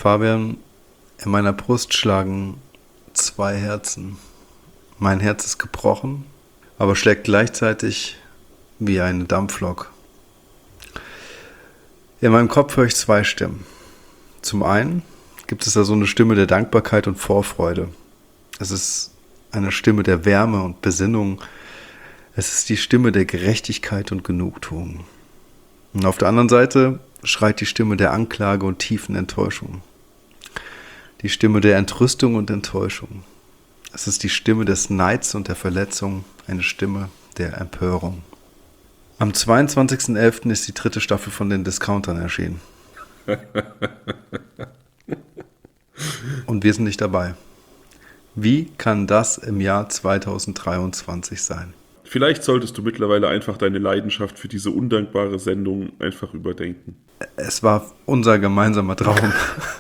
Fabian, in meiner Brust schlagen 2 Herzen. Mein Herz ist gebrochen, aber schlägt gleichzeitig wie eine Dampflok. In meinem Kopf höre ich 2 Stimmen. Zum einen gibt es da so eine Stimme der Dankbarkeit und Vorfreude. Es ist eine Stimme der Wärme und Besinnung. Es ist die Stimme der Gerechtigkeit und Genugtuung. Und auf der anderen Seite schreit die Stimme der Anklage und tiefen Enttäuschung. Die Stimme der Entrüstung und Enttäuschung. Es ist die Stimme des Neids und der Verletzung, eine Stimme der Empörung. Am 22.11. ist die 3. Staffel von den Discountern erschienen. Und wir sind nicht dabei. Wie kann das im Jahr 2023 sein? Vielleicht solltest du mittlerweile einfach deine Leidenschaft für diese undankbare Sendung einfach überdenken. Es war unser gemeinsamer Traum.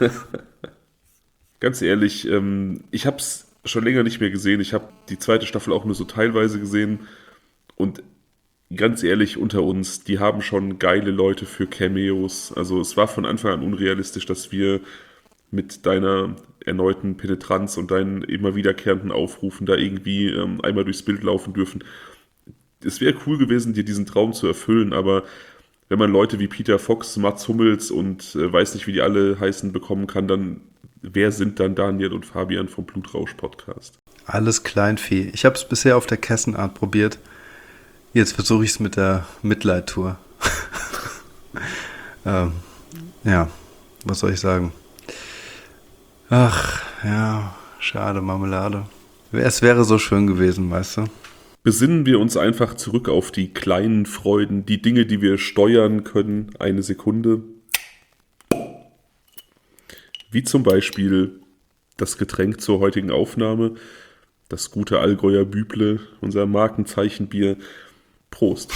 Ganz ehrlich, ich habe es schon länger nicht mehr gesehen. Ich habe die 2. Staffel auch nur so teilweise gesehen. Und ganz ehrlich, unter uns, die haben schon geile Leute für Cameos. Also es war von Anfang an unrealistisch, dass wir mit deiner erneuten Penetranz und deinen immer wiederkehrenden Aufrufen da irgendwie einmal durchs Bild laufen dürfen. Es wäre cool gewesen, dir diesen Traum zu erfüllen, aber wenn man Leute wie Peter Fox, Mats Hummels und weiß nicht, wie die alle heißen, bekommen kann, dann wer sind dann Daniel und Fabian vom Blutrausch-Podcast? Alles Kleinvieh. Ich habe es bisher auf der Kessenart probiert. Jetzt versuche ich es mit der Mitleid-Tour. Ja, was soll ich sagen? Ach, ja, schade, Marmelade. Es wäre so schön gewesen, weißt du? Besinnen wir uns einfach zurück auf die kleinen Freuden, die Dinge, die wir steuern können. Eine Sekunde. Wie zum Beispiel das Getränk zur heutigen Aufnahme, das gute Allgäuer Büble, unser Markenzeichenbier. Prost.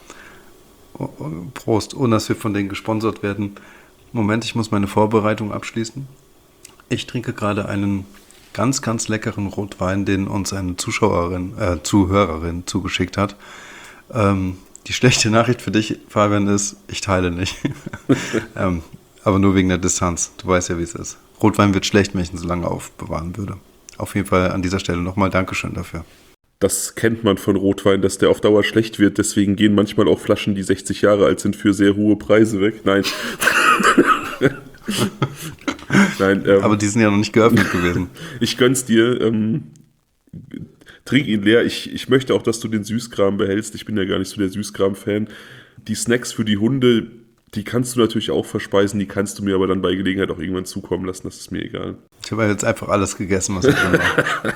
Prost, ohne dass wir von denen gesponsert werden. Moment, ich muss meine Vorbereitung abschließen. Ich trinke gerade einen ganz, ganz leckeren Rotwein, den uns eine Zuhörerin zugeschickt hat. Die schlechte Nachricht für dich, Fabian, ist, ich teile nicht. Aber nur wegen der Distanz. Du weißt ja, wie es ist. Rotwein wird schlecht, wenn ich ihn so lange aufbewahren würde. Auf jeden Fall an dieser Stelle nochmal Dankeschön dafür. Das kennt man von Rotwein, dass der auf Dauer schlecht wird. Deswegen gehen manchmal auch Flaschen, die 60 Jahre alt sind, für sehr hohe Preise weg. Nein. Nein, aber die sind ja noch nicht geöffnet gewesen. Ich gönn's dir. Trink ihn leer. Ich möchte auch, dass du den Süßkram behältst. Ich bin ja gar nicht so der Süßkram-Fan. Die Snacks für die Hunde, die kannst du natürlich auch verspeisen. Die kannst du mir aber dann bei Gelegenheit auch irgendwann zukommen lassen. Das ist mir egal. Ich habe jetzt einfach alles gegessen, was da drin war.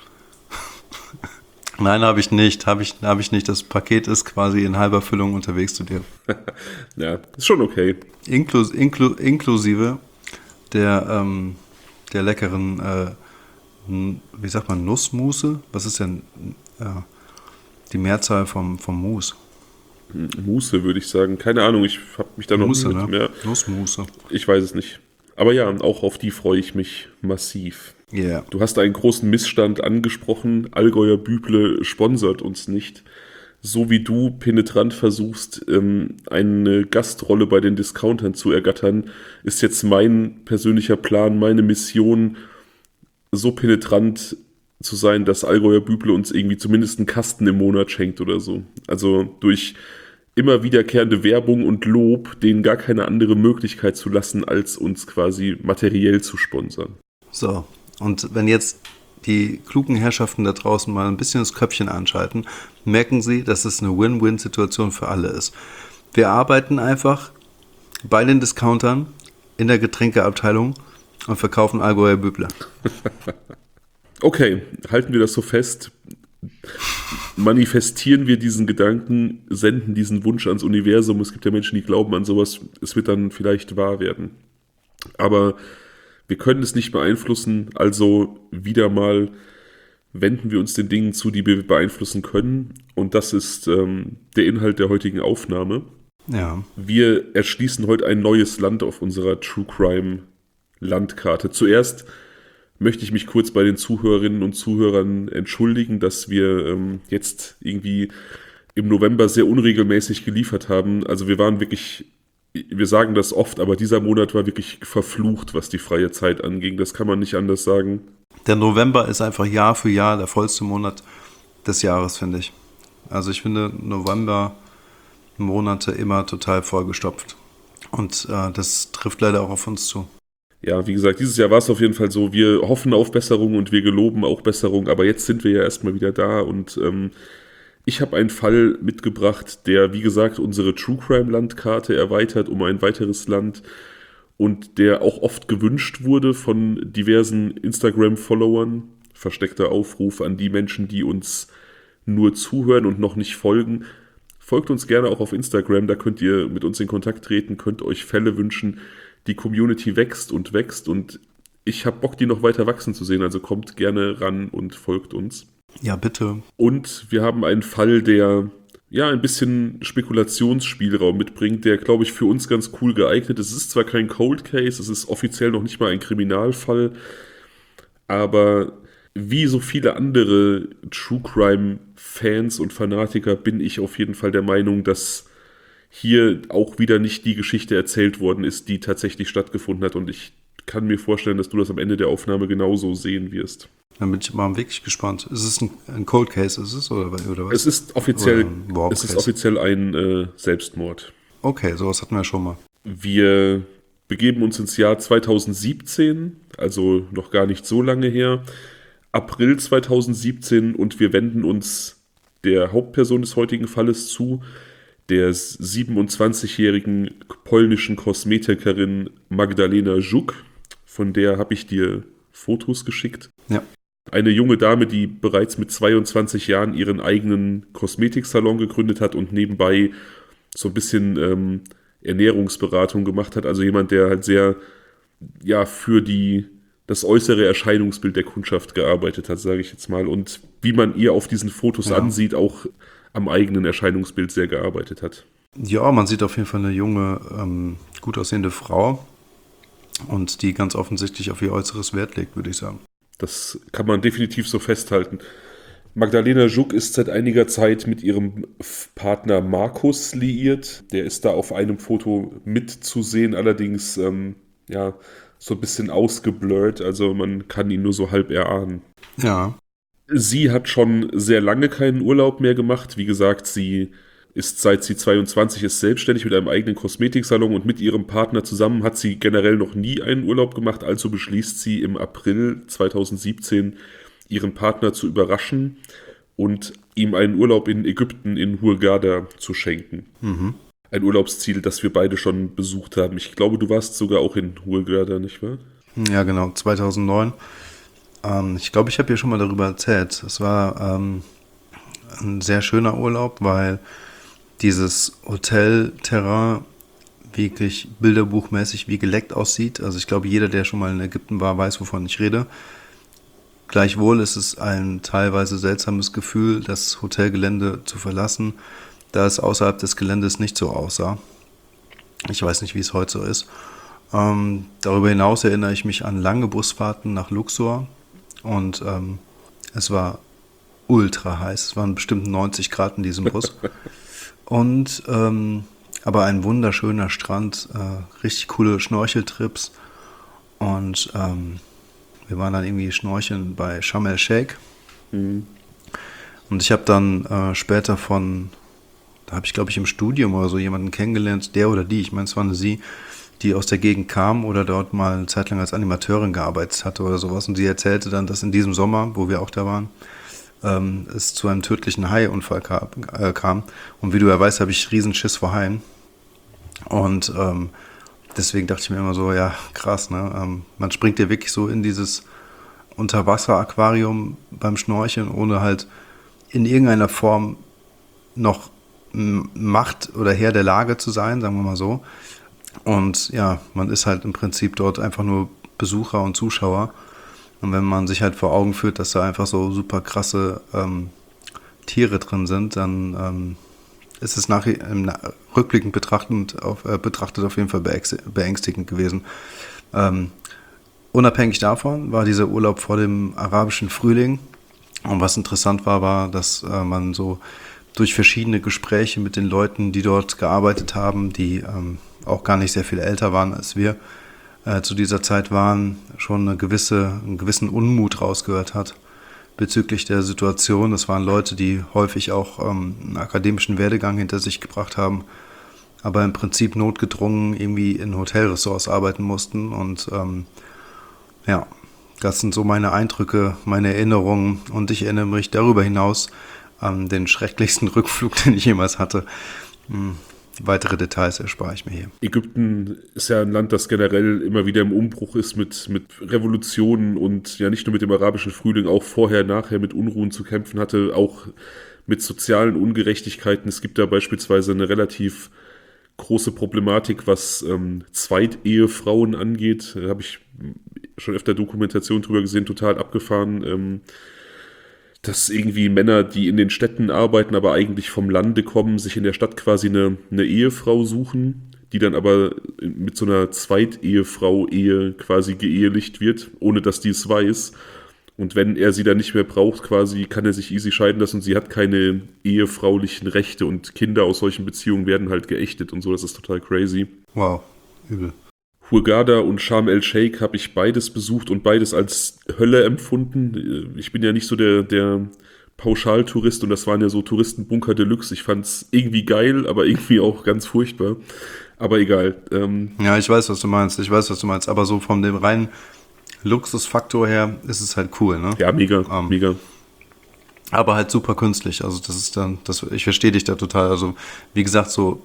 Nein, habe ich nicht. Habe ich nicht. Das Paket ist quasi in halber Füllung unterwegs zu dir. Ja, ist schon okay. Inklusive der leckeren, wie sagt man, Nussmusse? Was ist denn die Mehrzahl vom Mus? Musse, würde ich sagen. Keine Ahnung, ich habe mich da noch Musse, nicht mehr. Nussmusse. Ich weiß es nicht. Aber ja, auch auf die freue ich mich massiv. Yeah. Du hast einen großen Missstand angesprochen. Allgäuer Büble sponsert uns nicht. So wie du penetrant versuchst, eine Gastrolle bei den Discountern zu ergattern, ist jetzt mein persönlicher Plan, meine Mission, so penetrant zu sein, dass Allgäuer Büble uns irgendwie zumindest einen Kasten im Monat schenkt oder so. Also durch immer wiederkehrende Werbung und Lob, denen gar keine andere Möglichkeit zu lassen, als uns quasi materiell zu sponsern. So, und wenn jetzt die klugen Herrschaften da draußen mal ein bisschen das Köpfchen anschalten, merken sie, dass es eine Win-Win-Situation für alle ist. Wir arbeiten einfach bei den Discountern in der Getränkeabteilung und verkaufen Allgäuer Büble. Okay, halten wir das so fest. Manifestieren wir diesen Gedanken, senden diesen Wunsch ans Universum. Es gibt ja Menschen, die glauben an sowas. Es wird dann vielleicht wahr werden. Aber wir können es nicht beeinflussen, also wieder mal wenden wir uns den Dingen zu, die wir beeinflussen können. Und das ist der Inhalt der heutigen Aufnahme. Ja. Wir erschließen heute ein neues Land auf unserer True Crime Landkarte. Zuerst möchte ich mich kurz bei den Zuhörerinnen und Zuhörern entschuldigen, dass wir jetzt irgendwie im November sehr unregelmäßig geliefert haben. Also wir waren wirklich wir sagen das oft, aber dieser Monat war wirklich verflucht, was die freie Zeit anging. Das kann man nicht anders sagen. Der November ist einfach Jahr für Jahr der vollste Monat des Jahres, finde ich. Also ich finde November-Monate immer total vollgestopft. Und das trifft leider auch auf uns zu. Ja, wie gesagt, dieses Jahr war es auf jeden Fall so. Wir hoffen auf Besserung und wir geloben auch Besserung, aber jetzt sind wir ja erstmal wieder da und ich habe einen Fall mitgebracht, der, wie gesagt, unsere True Crime Landkarte erweitert um ein weiteres Land und der auch oft gewünscht wurde von diversen Instagram-Followern. Versteckter Aufruf an die Menschen, die uns nur zuhören und noch nicht folgen. Folgt uns gerne auch auf Instagram, da könnt ihr mit uns in Kontakt treten, könnt euch Fälle wünschen. Die Community wächst und ich habe Bock, die noch weiter wachsen zu sehen, also kommt gerne ran und folgt uns. Ja, bitte. Und wir haben einen Fall, der ja ein bisschen Spekulationsspielraum mitbringt, der, glaube ich, für uns ganz cool geeignet ist. Es ist zwar kein Cold Case, es ist offiziell noch nicht mal ein Kriminalfall, aber wie so viele andere True Crime Fans und Fanatiker bin ich auf jeden Fall der Meinung, dass hier auch wieder nicht die Geschichte erzählt worden ist, die tatsächlich stattgefunden hat. Und ich kann mir vorstellen, dass du das am Ende der Aufnahme genauso sehen wirst. Dann bin ich mal wirklich gespannt. Ist es ein Cold Case, ist es, oder was? Es ist offiziell ein Selbstmord. Okay, sowas hatten wir schon mal. Wir begeben uns ins Jahr 2017, also noch gar nicht so lange her. April 2017 und wir wenden uns der Hauptperson des heutigen Falles zu, der 27-jährigen polnischen Kosmetikerin Magdalena Żuk, von der habe ich dir Fotos geschickt. Ja. Eine junge Dame, die bereits mit 22 Jahren ihren eigenen Kosmetiksalon gegründet hat und nebenbei so ein bisschen Ernährungsberatung gemacht hat. Also jemand, der halt sehr für das äußere Erscheinungsbild der Kundschaft gearbeitet hat, sage ich jetzt mal. Und wie man ihr auf diesen Fotos ansieht, auch am eigenen Erscheinungsbild sehr gearbeitet hat. Ja, man sieht auf jeden Fall eine junge, gut aussehende Frau und die ganz offensichtlich auf ihr Äußeres Wert legt, würde ich sagen. Das kann man definitiv so festhalten. Magdalena Żuk ist seit einiger Zeit mit ihrem Partner Markus liiert. Der ist da auf einem Foto mitzusehen, allerdings so ein bisschen ausgeblurrt, also man kann ihn nur so halb erahnen. Ja. Sie hat schon sehr lange keinen Urlaub mehr gemacht. Wie gesagt, sie ist seit sie 22 ist selbstständig mit einem eigenen Kosmetiksalon und mit ihrem Partner zusammen hat sie generell noch nie einen Urlaub gemacht. Also beschließt sie im April 2017 ihren Partner zu überraschen und ihm einen Urlaub in Ägypten in Hurghada zu schenken. Mhm. Ein Urlaubsziel, das wir beide schon besucht haben. Ich glaube, du warst sogar auch in Hurghada, nicht wahr? Ja, genau, 2009. Ich glaube, ich habe hier schon mal darüber erzählt. Es war ein sehr schöner Urlaub, weil dieses Hotelterrain wirklich bilderbuchmäßig wie geleckt aussieht. Also ich glaube, jeder, der schon mal in Ägypten war, weiß, wovon ich rede. Gleichwohl ist es ein teilweise seltsames Gefühl, das Hotelgelände zu verlassen, da es außerhalb des Geländes nicht so aussah. Ich weiß nicht, wie es heute so ist. Darüber hinaus erinnere ich mich an lange Busfahrten nach Luxor und es war ultra heiß. Es waren bestimmt 90 Grad in diesem Bus. Und aber ein wunderschöner Strand, richtig coole Schnorcheltrips und wir waren dann irgendwie schnorcheln bei Sharm el-Sheikh. Mhm. Und ich habe dann später da habe ich glaube ich im Studium oder so jemanden kennengelernt, der oder die, ich meine es war eine sie, die aus der Gegend kam oder dort mal eine Zeit lang als Animateurin gearbeitet hatte oder sowas. Und sie erzählte dann, dass in diesem Sommer, wo wir auch da waren, es zu einem tödlichen Haiunfall kam. Und wie du ja weißt, habe ich riesen Schiss vor Haien. Und deswegen dachte ich mir immer so, ja, krass, ne? Man springt ja wirklich so in dieses Unterwasser-Aquarium beim Schnorcheln, ohne halt in irgendeiner Form noch Macht oder Herr der Lage zu sein, sagen wir mal so. Und ja, man ist halt im Prinzip dort einfach nur Besucher und Zuschauer. Und wenn man sich halt vor Augen führt, dass da einfach so super krasse Tiere drin sind, dann ist es rückblickend betrachtet auf jeden Fall beängstigend gewesen. Unabhängig davon war dieser Urlaub vor dem arabischen Frühling. Und was interessant war, dass man so durch verschiedene Gespräche mit den Leuten, die dort gearbeitet haben, die auch gar nicht sehr viel älter waren als wir, zu dieser Zeit waren, schon einen gewissen Unmut rausgehört hat bezüglich der Situation. Das waren Leute, die häufig auch einen akademischen Werdegang hinter sich gebracht haben, aber im Prinzip notgedrungen irgendwie in Hotelressorts arbeiten mussten. Und ja, das sind so meine Eindrücke, meine Erinnerungen. Und ich erinnere mich darüber hinaus an den schrecklichsten Rückflug, den ich jemals hatte. Weitere Details erspare ich mir hier. Ägypten ist ja ein Land, das generell immer wieder im Umbruch ist mit Revolutionen und ja nicht nur mit dem arabischen Frühling, auch vorher, nachher mit Unruhen zu kämpfen hatte, auch mit sozialen Ungerechtigkeiten. Es gibt da beispielsweise eine relativ große Problematik, was Zweitehefrauen angeht. Da habe ich schon öfter Dokumentation drüber gesehen, total abgefahren. Dass irgendwie Männer, die in den Städten arbeiten, aber eigentlich vom Lande kommen, sich in der Stadt quasi eine Ehefrau suchen, die dann aber mit so einer Zweitehefrau-Ehe quasi geehelicht wird, ohne dass die es weiß. Und wenn er sie dann nicht mehr braucht, quasi, kann er sich easy scheiden lassen und sie hat keine ehefraulichen Rechte und Kinder aus solchen Beziehungen werden halt geächtet und so. Das ist total crazy. Wow, übel. Hurghada und Sharm el-Sheikh habe ich beides besucht und beides als Hölle empfunden. Ich bin ja nicht so der Pauschaltourist und das waren ja so Touristenbunker Deluxe. Ich fand es irgendwie geil, aber irgendwie auch ganz furchtbar. Aber egal. Ja, ich weiß, was du meinst. Aber so von dem reinen Luxusfaktor her ist es halt cool, ne? Ja, mega, mega. Aber halt super künstlich. Also das ist dann, ich verstehe dich da total. Also wie gesagt, so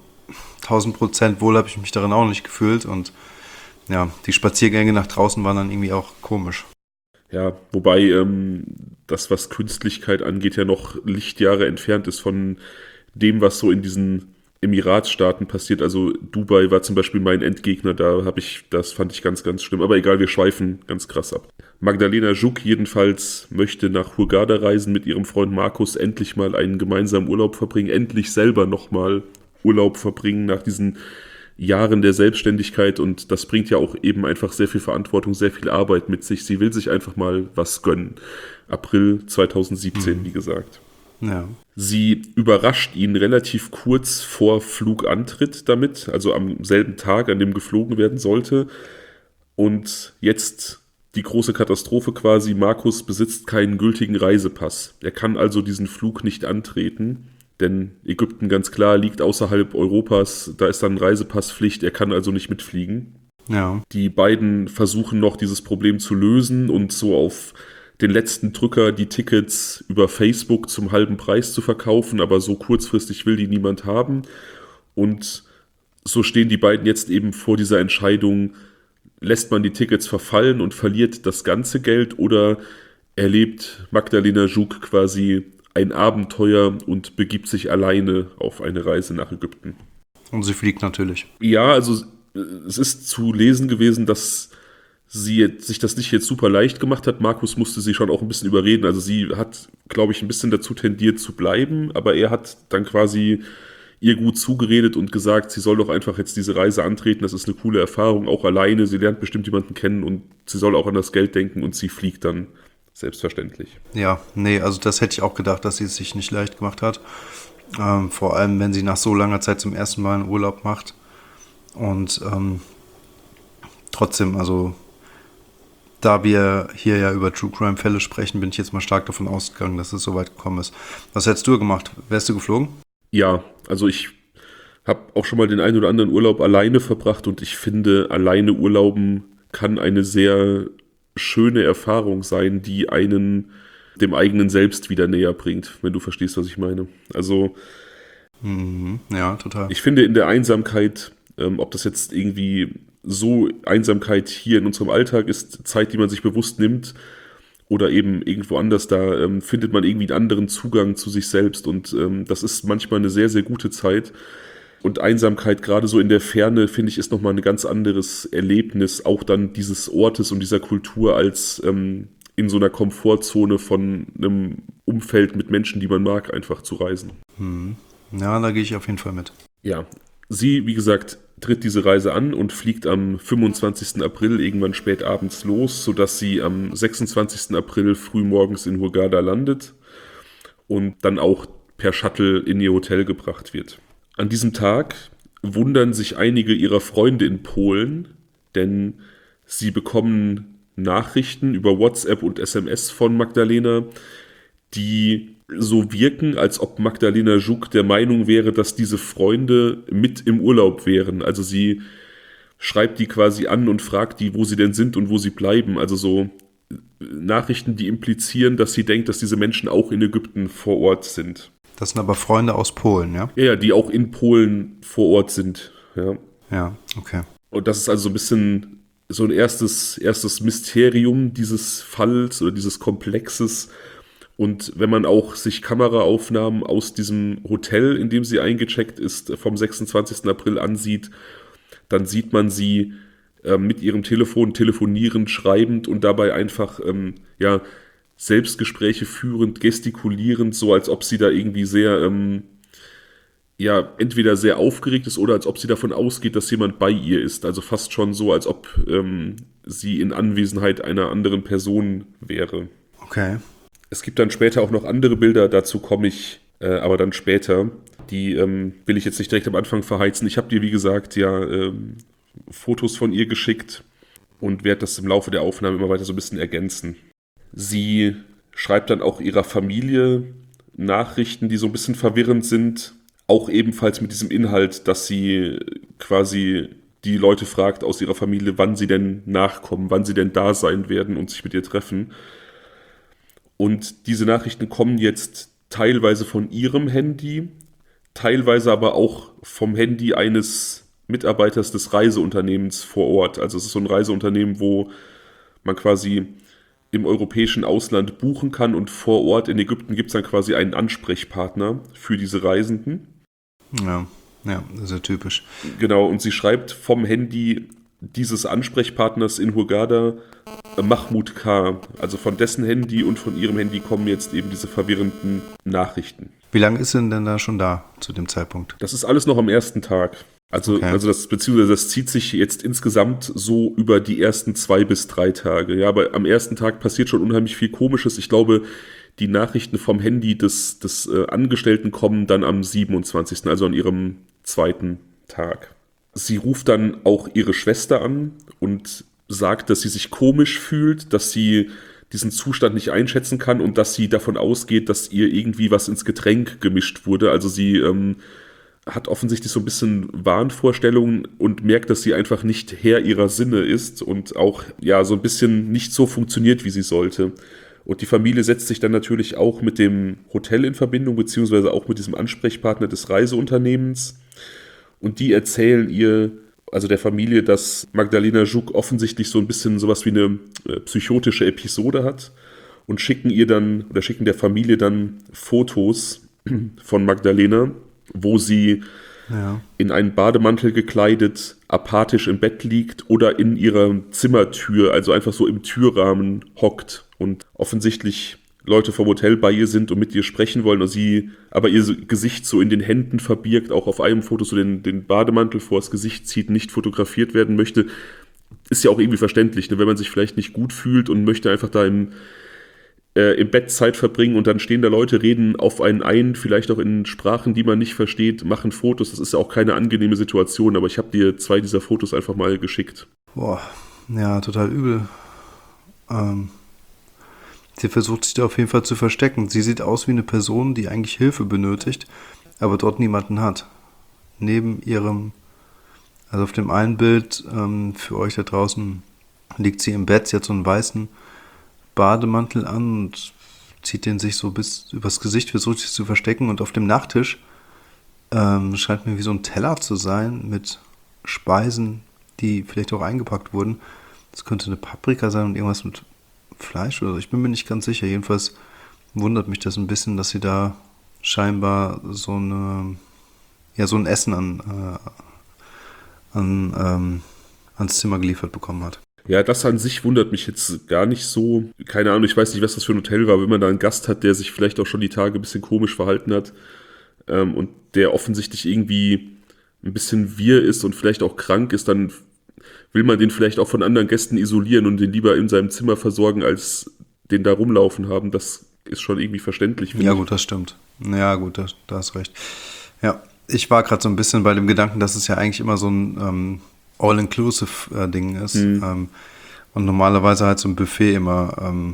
1000% wohl habe ich mich darin auch nicht gefühlt und ja, die Spaziergänge nach draußen waren dann irgendwie auch komisch. Ja, wobei das, was Künstlichkeit angeht, ja noch Lichtjahre entfernt ist von dem, was so in diesen Emiratsstaaten passiert. Also Dubai war zum Beispiel mein Endgegner, das fand ich ganz, ganz schlimm. Aber egal, wir schweifen ganz krass ab. Magdalena Żuk jedenfalls möchte nach Hurghada reisen mit ihrem Freund Markus, endlich mal einen gemeinsamen Urlaub verbringen, endlich selber nochmal Urlaub verbringen nach diesen Jahren der Selbstständigkeit und das bringt ja auch eben einfach sehr viel Verantwortung, sehr viel Arbeit mit sich. Sie will sich einfach mal was gönnen. April 2017, wie gesagt. Ja. Sie überrascht ihn relativ kurz vor Flugantritt damit, also am selben Tag, an dem geflogen werden sollte. Und jetzt die große Katastrophe quasi, Markus besitzt keinen gültigen Reisepass. Er kann also diesen Flug nicht antreten. Denn Ägypten, ganz klar, liegt außerhalb Europas, da ist dann Reisepasspflicht, er kann also nicht mitfliegen. Ja. Die beiden versuchen noch, dieses Problem zu lösen und so auf den letzten Drücker die Tickets über Facebook zum halben Preis zu verkaufen, aber so kurzfristig will die niemand haben. Und so stehen die beiden jetzt eben vor dieser Entscheidung, lässt man die Tickets verfallen und verliert das ganze Geld oder erlebt Magdalena Żuk quasi ein Abenteuer und begibt sich alleine auf eine Reise nach Ägypten. Und sie fliegt natürlich. Ja, also es ist zu lesen gewesen, dass sie sich das nicht jetzt super leicht gemacht hat. Markus musste sie schon auch ein bisschen überreden. Also sie hat, glaube ich, ein bisschen dazu tendiert zu bleiben, aber er hat dann quasi ihr gut zugeredet und gesagt, sie soll doch einfach jetzt diese Reise antreten. Das ist eine coole Erfahrung, auch alleine. Sie lernt bestimmt jemanden kennen und sie soll auch an das Geld denken und sie fliegt dann. Selbstverständlich. Ja, nee, also das hätte ich auch gedacht, dass sie es sich nicht leicht gemacht hat. Vor allem, wenn sie nach so langer Zeit zum ersten Mal einen Urlaub macht. Und trotzdem, also da wir hier ja über True Crime Fälle sprechen, bin ich jetzt mal stark davon ausgegangen, dass es so weit gekommen ist. Was hättest du gemacht? Wärst du geflogen? Ja, also ich habe auch schon mal den einen oder anderen Urlaub alleine verbracht und ich finde, alleine Urlauben kann eine sehr schöne Erfahrung sein, die einen dem eigenen Selbst wieder näher bringt, wenn du verstehst, was ich meine. Also ja, total. Ich finde in der Einsamkeit, ob das jetzt irgendwie so Einsamkeit hier in unserem Alltag ist, Zeit, die man sich bewusst nimmt oder eben irgendwo anders, da findet man irgendwie einen anderen Zugang zu sich selbst und das ist manchmal eine sehr, sehr gute Zeit. Und Einsamkeit, gerade so in der Ferne, finde ich, ist nochmal ein ganz anderes Erlebnis, auch dann dieses Ortes und dieser Kultur, als in so einer Komfortzone von einem Umfeld mit Menschen, die man mag, einfach zu reisen. Ja, da gehe ich auf jeden Fall mit. Ja, sie, wie gesagt, tritt diese Reise an und fliegt am 25. April irgendwann spät abends los, sodass sie am 26. April frühmorgens in Hurghada landet und dann auch per Shuttle in ihr Hotel gebracht wird. An diesem Tag wundern sich einige ihrer Freunde in Polen, denn sie bekommen Nachrichten über WhatsApp und SMS von Magdalena, die so wirken, als ob Magdalena Żuk der Meinung wäre, dass diese Freunde mit im Urlaub wären. Also sie schreibt die quasi an und fragt die, wo sie denn sind und wo sie bleiben. Also so Nachrichten, die implizieren, dass sie denkt, dass diese Menschen auch in Ägypten vor Ort sind. Das sind aber Freunde aus Polen, ja? Ja, die auch in Polen vor Ort sind. Ja, Ja, okay. und das ist also so ein bisschen so ein erstes Mysterium dieses Falls oder dieses Komplexes. Und wenn man auch sich Kameraaufnahmen aus diesem Hotel, in dem sie eingecheckt ist, vom 26. April ansieht, dann sieht man sie mit ihrem Telefon telefonierend, schreibend und dabei einfach Selbstgespräche führend, gestikulierend, so als ob sie da irgendwie sehr, entweder sehr aufgeregt ist oder als ob sie davon ausgeht, dass jemand bei ihr ist. Also fast schon so, als ob sie in Anwesenheit einer anderen Person wäre. Okay. Es gibt dann später auch noch andere Bilder, dazu komme ich aber dann später. Die will ich jetzt nicht direkt am Anfang verheizen. Ich habe dir, wie gesagt, Fotos von ihr geschickt und werde das im Laufe der Aufnahme immer weiter so ein bisschen ergänzen. Sie schreibt dann auch ihrer Familie Nachrichten, die so ein bisschen verwirrend sind. Auch ebenfalls mit diesem Inhalt, dass sie quasi die Leute fragt aus ihrer Familie, wann sie denn nachkommen, wann sie denn da sein werden und sich mit ihr treffen. Und diese Nachrichten kommen jetzt teilweise von ihrem Handy, teilweise aber auch vom Handy eines Mitarbeiters des Reiseunternehmens vor Ort. Also es ist so ein Reiseunternehmen, wo man quasi im europäischen Ausland buchen kann und vor Ort in Ägypten gibt es dann quasi einen Ansprechpartner für diese Reisenden. Ja, das ist ja typisch. Genau, und sie schreibt vom Handy dieses Ansprechpartners in Hurghada Mahmoud K. Also von dessen Handy und von ihrem Handy kommen jetzt eben diese verwirrenden Nachrichten. Wie lange ist sie denn da schon da zu dem Zeitpunkt? Das ist alles noch am ersten Tag. Also das zieht sich jetzt insgesamt so über die ersten 2 bis 3 Tage. Ja, aber am ersten Tag passiert schon unheimlich viel Komisches. Ich glaube, die Nachrichten vom Handy des Angestellten kommen dann am 27., also an ihrem 2. Tag. Sie ruft dann auch ihre Schwester an und sagt, dass sie sich komisch fühlt, dass sie diesen Zustand nicht einschätzen kann und dass sie davon ausgeht, dass ihr irgendwie was ins Getränk gemischt wurde. Also sie hat offensichtlich so ein bisschen Wahnvorstellungen und merkt, dass sie einfach nicht Herr ihrer Sinne ist und auch so ein bisschen nicht so funktioniert, wie sie sollte. Und die Familie setzt sich dann natürlich auch mit dem Hotel in Verbindung, beziehungsweise auch mit diesem Ansprechpartner des Reiseunternehmens. Und die erzählen ihr, also der Familie, dass Magdalena Żuk offensichtlich so ein bisschen sowas wie eine psychotische Episode hat und schicken der Familie dann Fotos von Magdalena, wo sie in einen Bademantel gekleidet, apathisch im Bett liegt oder in ihrer Zimmertür, also einfach so im Türrahmen hockt und offensichtlich Leute vom Hotel bei ihr sind und mit ihr sprechen wollen und sie aber ihr Gesicht so in den Händen verbirgt, auch auf einem Foto so den Bademantel vor das Gesicht zieht, nicht fotografiert werden möchte. Ist ja auch irgendwie verständlich, ne? Wenn man sich vielleicht nicht gut fühlt und möchte einfach da im Bett Zeit verbringen und dann stehen da Leute, reden auf einen ein, vielleicht auch in Sprachen, die man nicht versteht, machen Fotos. Das ist ja auch keine angenehme Situation, aber ich habe dir 2 dieser Fotos einfach mal geschickt. Boah, ja, total übel. Sie versucht sich da auf jeden Fall zu verstecken. Sie sieht aus wie eine Person, die eigentlich Hilfe benötigt, aber dort niemanden hat. Neben ihrem, also auf dem einen Bild für euch da draußen liegt sie im Bett, sie hat so einen weißen Bademantel an und zieht den sich so bis übers Gesicht, versucht sich zu verstecken und auf dem Nachttisch scheint mir wie so ein Teller zu sein mit Speisen, die vielleicht auch eingepackt wurden. Das könnte eine Paprika sein und irgendwas mit Fleisch oder so. Ich bin mir nicht ganz sicher. Jedenfalls wundert mich das ein bisschen, dass sie da scheinbar so ein Essen ans Zimmer geliefert bekommen hat. Ja, das an sich wundert mich jetzt gar nicht so. Keine Ahnung, ich weiß nicht, was das für ein Hotel war, wenn man da einen Gast hat, der sich vielleicht auch schon die Tage ein bisschen komisch verhalten hat und der offensichtlich irgendwie ein bisschen wirr ist und vielleicht auch krank ist, dann will man den vielleicht auch von anderen Gästen isolieren und den lieber in seinem Zimmer versorgen, als den da rumlaufen haben. Das ist schon irgendwie verständlich. Ja gut, das stimmt. Ja gut, da hast recht. Ja, Ich war gerade so ein bisschen bei dem Gedanken, dass es ja eigentlich immer so ein All-Inclusive-Ding ist. Und normalerweise halt so ein Buffet immer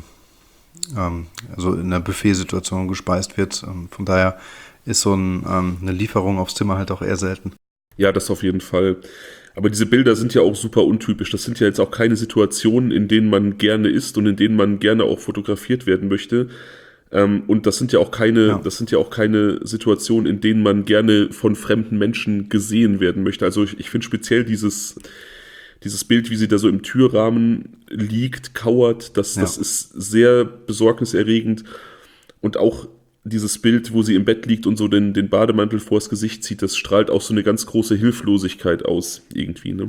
also in einer Buffetsituation gespeist wird. Von daher ist so eine Lieferung aufs Zimmer halt auch eher selten. Ja, das auf jeden Fall. Aber diese Bilder sind ja auch super untypisch. Das sind ja jetzt auch keine Situationen, in denen man gerne ist und in denen man gerne auch fotografiert werden möchte. Und das sind ja auch Ja. keine Situationen, in denen man gerne von fremden Menschen gesehen werden möchte. Also ich finde speziell dieses Bild, wie sie da so im Türrahmen liegt, kauert, das Ja. ist sehr besorgniserregend. Und auch dieses Bild, wo sie im Bett liegt und so den Bademantel vors Gesicht zieht, das strahlt auch so eine ganz große Hilflosigkeit aus, irgendwie, ne?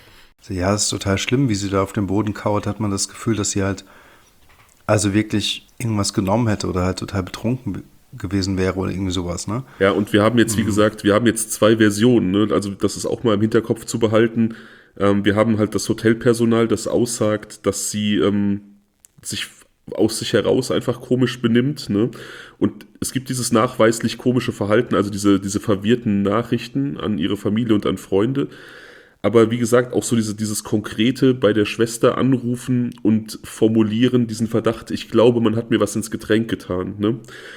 Ja, es ist total schlimm, wie sie da auf dem Boden kauert, hat man das Gefühl, dass sie halt also wirklich irgendwas genommen hätte oder halt total betrunken gewesen wäre oder irgendwie sowas, ne? Ja, und wir haben jetzt, wie gesagt, wir haben jetzt zwei Versionen, ne? Also das ist auch mal im Hinterkopf zu behalten. Wir haben halt das Hotelpersonal, das aussagt, dass sie sich aus sich heraus einfach komisch benimmt, ne? Und es gibt dieses nachweislich komische Verhalten, also diese verwirrten Nachrichten an ihre Familie und an Freunde. Aber wie gesagt, auch so dieses Konkrete bei der Schwester anrufen und formulieren, diesen Verdacht, ich glaube, man hat mir was ins Getränk getan, ne?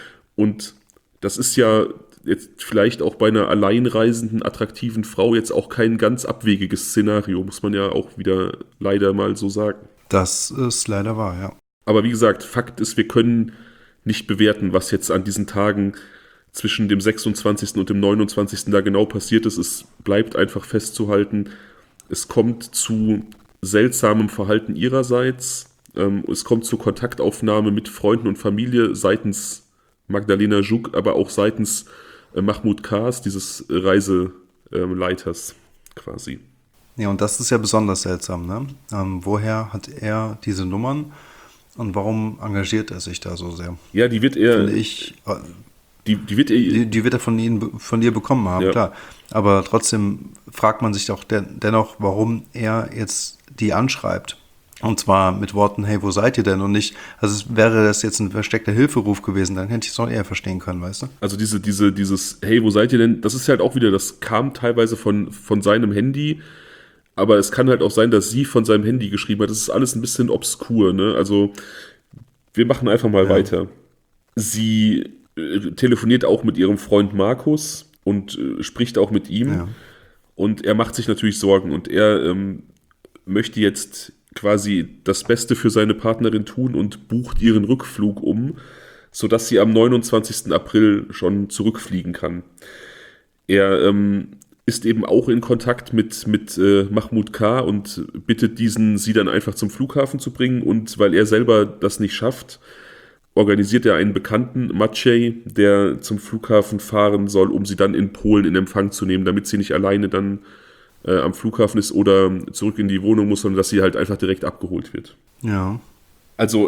Und das ist ja jetzt vielleicht auch bei einer alleinreisenden, attraktiven Frau jetzt auch kein ganz abwegiges Szenario, muss man ja auch wieder leider mal so sagen. Das ist leider wahr, ja. Aber wie gesagt, Fakt ist, wir können nicht bewerten, was jetzt an diesen Tagen zwischen dem 26. und dem 29. da genau passiert ist. Es bleibt einfach festzuhalten, es kommt zu seltsamem Verhalten ihrerseits. Es kommt zur Kontaktaufnahme mit Freunden und Familie seitens Magdalena Żuk, aber auch seitens Mahmoud Kars, dieses Reiseleiters quasi. Ja, und das ist ja besonders seltsam, ne? Woher hat er diese Nummern und warum engagiert er sich da so sehr? Ja, die wird er, Finde ich, die wird er, die wird er von dir bekommen haben, ja. klar. Aber trotzdem fragt man sich doch dennoch, warum er jetzt die anschreibt. Und zwar mit Worten, hey, wo seid ihr denn? Und nicht, also wäre das jetzt ein versteckter Hilferuf gewesen, dann hätte ich es auch eher verstehen können, weißt du? Also dieses, hey, wo seid ihr denn? Das ist halt auch wieder, das kam teilweise von seinem Handy, aber es kann halt auch sein, dass sie von seinem Handy geschrieben hat. Das ist alles ein bisschen obskur, ne? Also, wir machen einfach mal weiter. Sie telefoniert auch mit ihrem Freund Markus und spricht auch mit ihm. Ja. Und er macht sich natürlich Sorgen und er möchte jetzt quasi das Beste für seine Partnerin tun und bucht ihren Rückflug um, sodass sie am 29. April schon zurückfliegen kann. Er ist eben auch in Kontakt mit Mahmoud K. und bittet diesen, sie dann einfach zum Flughafen zu bringen. Und weil er selber das nicht schafft, organisiert er einen Bekannten, Maciej, der zum Flughafen fahren soll, um sie dann in Polen in Empfang zu nehmen, damit sie nicht alleine dann am Flughafen ist oder zurück in die Wohnung muss, sondern dass sie halt einfach direkt abgeholt wird. Ja. Also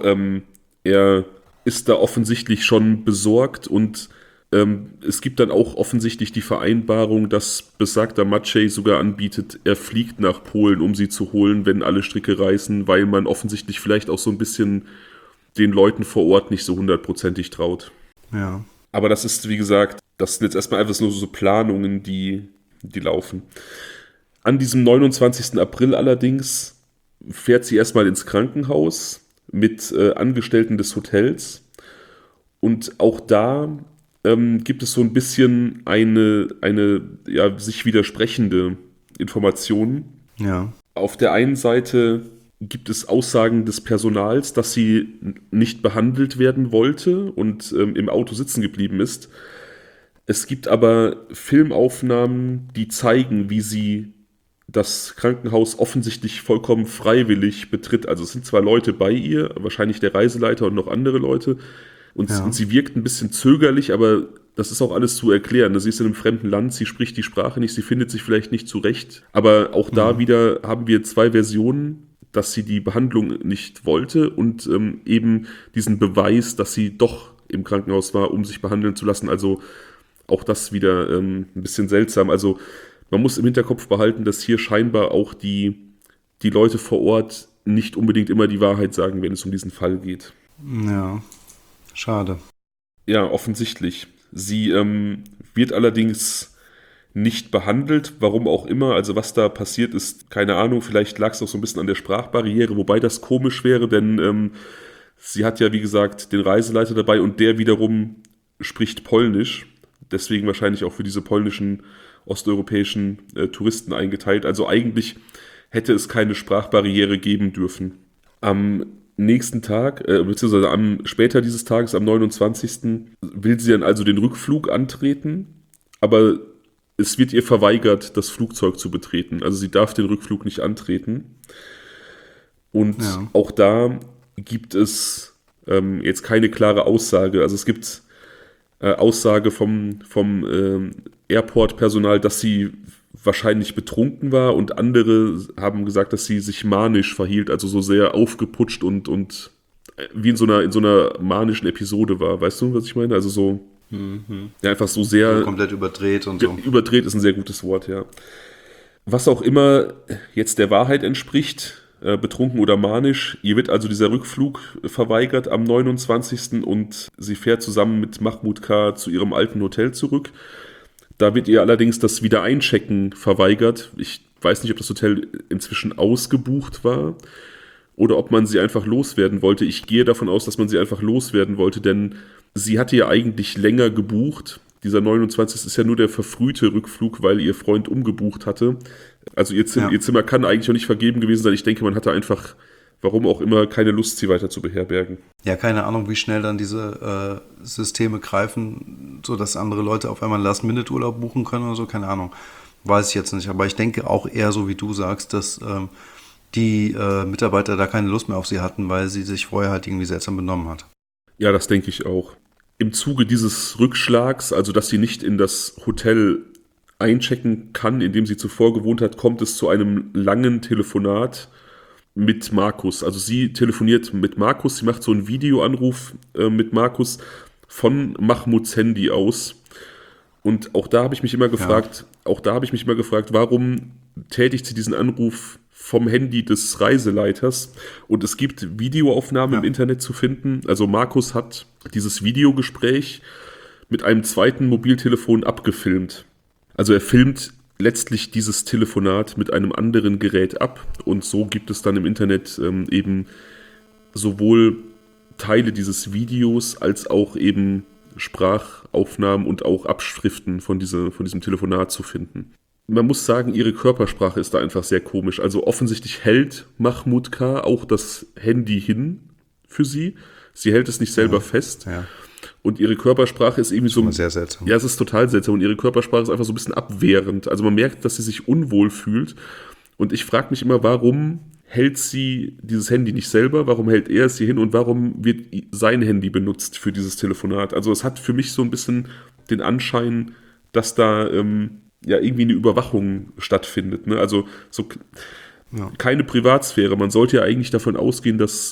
er ist da offensichtlich schon besorgt und es gibt dann auch offensichtlich die Vereinbarung, dass besagter Maciej sogar anbietet, er fliegt nach Polen, um sie zu holen, wenn alle Stricke reißen, weil man offensichtlich vielleicht auch so ein bisschen den Leuten vor Ort nicht so hundertprozentig traut. Ja. Aber das ist, wie gesagt, das sind jetzt erstmal einfach nur so Planungen, die laufen. An diesem 29. April allerdings fährt sie erstmal ins Krankenhaus mit Angestellten des Hotels. Und auch da gibt es so ein bisschen eine ja, sich widersprechende Information. Ja. Auf der einen Seite gibt es Aussagen des Personals, dass sie nicht behandelt werden wollte und im Auto sitzen geblieben ist. Es gibt aber Filmaufnahmen, die zeigen, wie sie das Krankenhaus offensichtlich vollkommen freiwillig betritt. Also es sind zwar Leute bei ihr, wahrscheinlich der Reiseleiter und noch andere Leute, und sie wirkt ein bisschen zögerlich, aber das ist auch alles zu erklären. Sie ist in einem fremden Land, sie spricht die Sprache nicht, sie findet sich vielleicht nicht zurecht. Aber auch da wieder haben wir zwei Versionen, dass sie die Behandlung nicht wollte und eben diesen Beweis, dass sie doch im Krankenhaus war, um sich behandeln zu lassen. Also auch das wieder ein bisschen seltsam. Also man muss im Hinterkopf behalten, dass hier scheinbar auch die Leute vor Ort nicht unbedingt immer die Wahrheit sagen, wenn es um diesen Fall geht. Ja, schade. Ja, offensichtlich. Sie wird allerdings nicht behandelt, warum auch immer. Also was da passiert ist, keine Ahnung, vielleicht lag es auch so ein bisschen an der Sprachbarriere, wobei das komisch wäre, denn sie hat ja, wie gesagt, den Reiseleiter dabei und der wiederum spricht Polnisch, deswegen wahrscheinlich auch für diese polnischen, osteuropäischen Touristen eingeteilt. Also eigentlich hätte es keine Sprachbarriere geben dürfen. Am nächsten Tag, beziehungsweise später dieses Tages, am 29. will sie dann also den Rückflug antreten, aber es wird ihr verweigert, das Flugzeug zu betreten. Also sie darf den Rückflug nicht antreten. Und auch da gibt es jetzt keine klare Aussage. Also es gibt Aussage vom Airport-Personal, dass sie wahrscheinlich betrunken war, und andere haben gesagt, dass sie sich manisch verhielt, also so sehr aufgeputscht und wie in so einer manischen Episode war. Weißt du, was ich meine? Also so ja, einfach so sehr... So komplett überdreht und so. Überdreht ist ein sehr gutes Wort, ja. Was auch immer jetzt der Wahrheit entspricht, betrunken oder manisch, ihr wird also dieser Rückflug verweigert am 29. und sie fährt zusammen mit Mahmoud K. zu ihrem alten Hotel zurück. Da wird ihr allerdings das Wiedereinchecken verweigert. Ich weiß nicht, ob das Hotel inzwischen ausgebucht war oder ob man sie einfach loswerden wollte. Ich gehe davon aus, dass man sie einfach loswerden wollte, denn sie hatte ja eigentlich länger gebucht. Dieser 29. ist ja nur der verfrühte Rückflug, weil ihr Freund umgebucht hatte. Also ihr Zimmer kann eigentlich auch nicht vergeben gewesen sein. Ich denke, man hatte einfach, warum auch immer, keine Lust, sie weiter zu beherbergen. Ja, keine Ahnung, wie schnell dann diese Systeme greifen, sodass andere Leute auf einmal einen Last-Minute-Urlaub buchen können oder so. Keine Ahnung, weiß ich jetzt nicht. Aber ich denke auch eher so, wie du sagst, dass die Mitarbeiter da keine Lust mehr auf sie hatten, weil sie sich vorher halt irgendwie seltsam benommen hat. Ja, das denke ich auch. Im Zuge dieses Rückschlags, also dass sie nicht in das Hotel einchecken kann, in dem sie zuvor gewohnt hat, kommt es zu einem langen Telefonat mit Markus. Also sie telefoniert mit Markus, sie macht so einen Videoanruf mit Markus von Mahmouds Handy aus. Und auch da habe ich mich immer gefragt, warum tätigt sie diesen Anruf vom Handy des Reiseleiters? Und es gibt Videoaufnahmen im Internet zu finden. Also Markus hat dieses Videogespräch mit einem zweiten Mobiltelefon abgefilmt. Also er filmt letztlich dieses Telefonat mit einem anderen Gerät ab, und so gibt es dann im Internet eben sowohl Teile dieses Videos als auch eben Sprachaufnahmen und auch Abschriften von diesem Telefonat zu finden. Man muss sagen, ihre Körpersprache ist da einfach sehr komisch. Also offensichtlich hält Mahmoud K. auch das Handy hin für sie. Sie hält es nicht selber fest. Ja. Und ihre Körpersprache ist irgendwie so... Sehr seltsam. Ja, es ist total seltsam. Und ihre Körpersprache ist einfach so ein bisschen abwehrend. Also man merkt, dass sie sich unwohl fühlt. Und ich frage mich immer, warum hält sie dieses Handy nicht selber? Warum hält er es hier hin? Und warum wird sein Handy benutzt für dieses Telefonat? Also es hat für mich so ein bisschen den Anschein, dass da irgendwie eine Überwachung stattfindet. Ne? Also so... Ja. Keine Privatsphäre. Man sollte ja eigentlich davon ausgehen, dass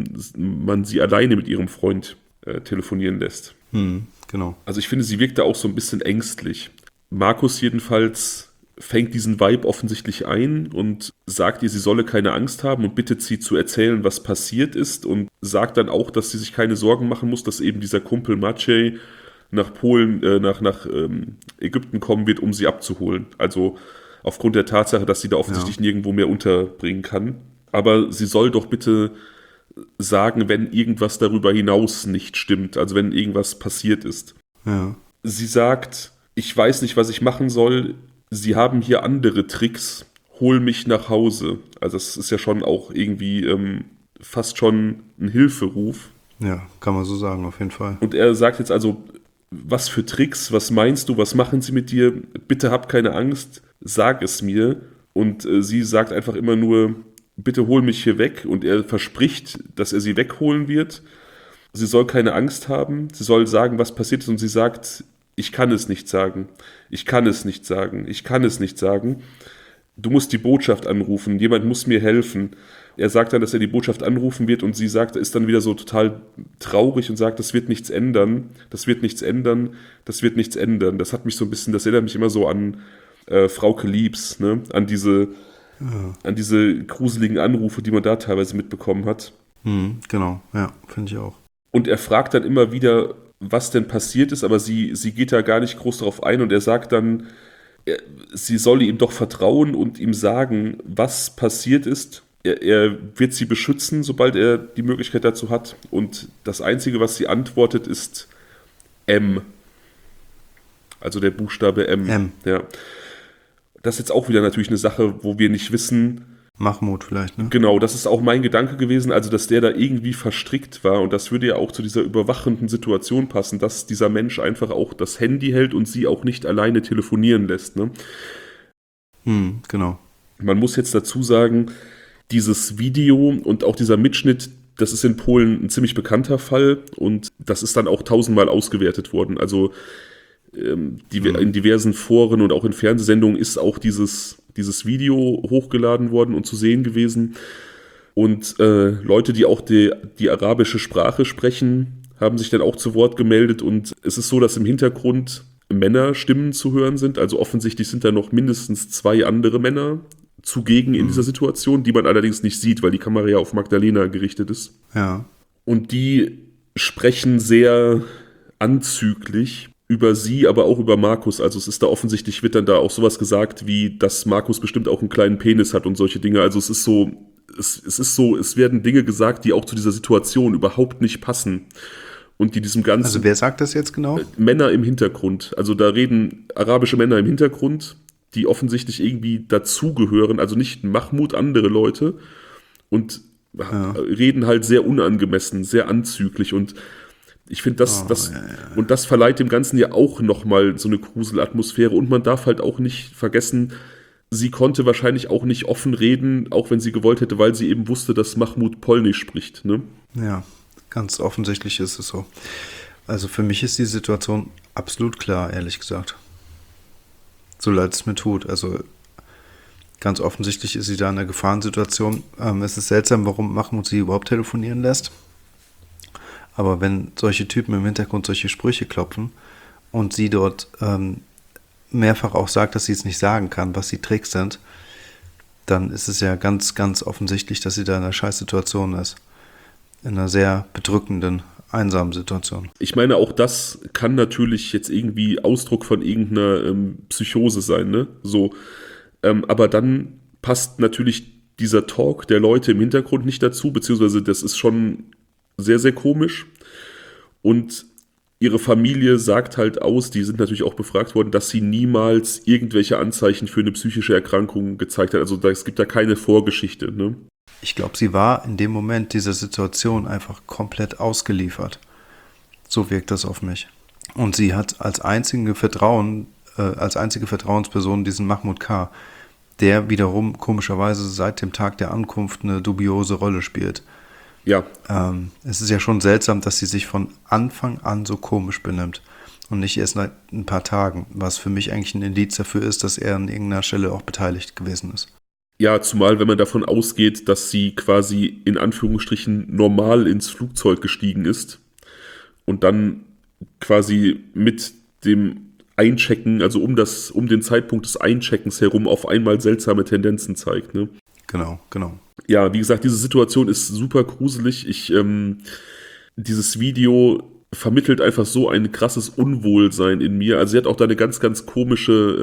man sie alleine mit ihrem Freund telefonieren lässt. Genau. Also ich finde, sie wirkt da auch so ein bisschen ängstlich. Markus jedenfalls fängt diesen Vibe offensichtlich ein und sagt ihr, sie solle keine Angst haben und bittet sie zu erzählen, was passiert ist, und sagt dann auch, dass sie sich keine Sorgen machen muss, dass eben dieser Kumpel Maciej nach Polen, nach Ägypten kommen wird, um sie abzuholen. Also aufgrund der Tatsache, dass sie da offensichtlich nirgendwo mehr unterbringen kann. Aber sie soll doch bitte sagen, wenn irgendwas darüber hinaus nicht stimmt, also wenn irgendwas passiert ist. Ja. Sie sagt, ich weiß nicht, was ich machen soll, sie haben hier andere Tricks, hol mich nach Hause. Also das ist ja schon auch irgendwie fast schon ein Hilferuf. Ja, kann man so sagen, auf jeden Fall. Und er sagt jetzt also, was für Tricks, was meinst du, was machen sie mit dir? Bitte hab keine Angst, sag es mir. Und sie sagt einfach immer nur, bitte hol mich hier weg. Und er verspricht, dass er sie wegholen wird. Sie soll keine Angst haben, sie soll sagen, was passiert ist. Und sie sagt, ich kann es nicht sagen, ich kann es nicht sagen, ich kann es nicht sagen. Du musst die Botschaft anrufen, jemand muss mir helfen. Er sagt dann, dass er die Botschaft anrufen wird, und sie sagt, ist dann wieder so total traurig und sagt, das wird nichts ändern, das wird nichts ändern, das wird nichts ändern. Das hat mich so ein bisschen, das erinnert mich immer so an Frauke Liebs, ne? An diese gruseligen Anrufe, die man da teilweise mitbekommen hat. Genau, ja, finde ich auch. Und er fragt dann immer wieder, was denn passiert ist, aber sie geht da gar nicht groß drauf ein, und er sagt dann, sie solle ihm doch vertrauen und ihm sagen, was passiert ist. Er wird sie beschützen, sobald er die Möglichkeit dazu hat. Und das Einzige, was sie antwortet, ist M. Also der Buchstabe M. M. Ja. Das ist jetzt auch wieder natürlich eine Sache, wo wir nicht wissen. Mahmoud vielleicht, ne? Genau, das ist auch mein Gedanke gewesen, also dass der da irgendwie verstrickt war. Und das würde ja auch zu dieser überwachenden Situation passen, dass dieser Mensch einfach auch das Handy hält und sie auch nicht alleine telefonieren lässt. Ne? Genau. Man muss jetzt dazu sagen, dieses Video und auch dieser Mitschnitt, das ist in Polen ein ziemlich bekannter Fall und das ist dann auch 1000-mal ausgewertet worden. Also in diversen Foren und auch in Fernsehsendungen ist auch dieses Video hochgeladen worden und zu sehen gewesen. Und Leute, die auch die arabische Sprache sprechen, haben sich dann auch zu Wort gemeldet. Und es ist so, dass im Hintergrund Männerstimmen zu hören sind. Also offensichtlich sind da noch mindestens 2 andere Männer zugegen in dieser Situation, die man allerdings nicht sieht, weil die Kamera ja auf Magdalena gerichtet ist. Ja. Und die sprechen sehr anzüglich über sie, aber auch über Markus. Also es ist da offensichtlich, wird dann da auch sowas gesagt, wie, dass Markus bestimmt auch einen kleinen Penis hat und solche Dinge. Also es ist so, es werden Dinge gesagt, die auch zu dieser Situation überhaupt nicht passen. Und die diesem ganzen... Also wer sagt das jetzt genau? Männer im Hintergrund. Also da reden arabische Männer im Hintergrund, die offensichtlich irgendwie dazugehören. Also nicht Mahmoud, andere Leute. Und reden halt sehr unangemessen, sehr anzüglich. Und ich finde, und das verleiht dem Ganzen ja auch nochmal so eine Gruselatmosphäre. Und man darf halt auch nicht vergessen, sie konnte wahrscheinlich auch nicht offen reden, auch wenn sie gewollt hätte, weil sie eben wusste, dass Mahmoud Polnisch spricht. Ne? Ja, ganz offensichtlich ist es so. Also für mich ist die Situation absolut klar, ehrlich gesagt. So leid es mir tut. Also ganz offensichtlich ist sie da in einer Gefahrensituation. Es ist seltsam, warum Mahmoud sie überhaupt telefonieren lässt. Aber wenn solche Typen im Hintergrund solche Sprüche klopfen und sie dort mehrfach auch sagt, dass sie es nicht sagen kann, was die Tricks sind, dann ist es ja ganz, ganz offensichtlich, dass sie da in einer Scheißsituation ist. In einer sehr bedrückenden, einsamen Situation. Ich meine, auch das kann natürlich jetzt irgendwie Ausdruck von irgendeiner Psychose sein, ne? So, aber dann passt natürlich dieser Talk der Leute im Hintergrund nicht dazu, beziehungsweise das ist schon sehr, sehr komisch. Und ihre Familie sagt halt aus, die sind natürlich auch befragt worden, dass sie niemals irgendwelche Anzeichen für eine psychische Erkrankung gezeigt hat. Also es gibt da keine Vorgeschichte. Ne? Ich glaube, sie war in dem Moment dieser Situation einfach komplett ausgeliefert. So wirkt das auf mich. Und sie hat als einzige Vertrauensperson diesen Mahmoud K., der wiederum komischerweise seit dem Tag der Ankunft eine dubiose Rolle spielt. Ja. Es ist ja schon seltsam, dass sie sich von Anfang an so komisch benimmt und nicht erst nach ein paar Tagen, was für mich eigentlich ein Indiz dafür ist, dass er an irgendeiner Stelle auch beteiligt gewesen ist. Ja, zumal wenn man davon ausgeht, dass sie quasi in Anführungsstrichen normal ins Flugzeug gestiegen ist und dann quasi mit dem Einchecken, also um den Zeitpunkt des Eincheckens herum auf einmal seltsame Tendenzen zeigt. Ne? Genau. Ja, wie gesagt, diese Situation ist super gruselig. Dieses Video vermittelt einfach so ein krasses Unwohlsein in mir. Also sie hat auch da eine ganz, ganz komische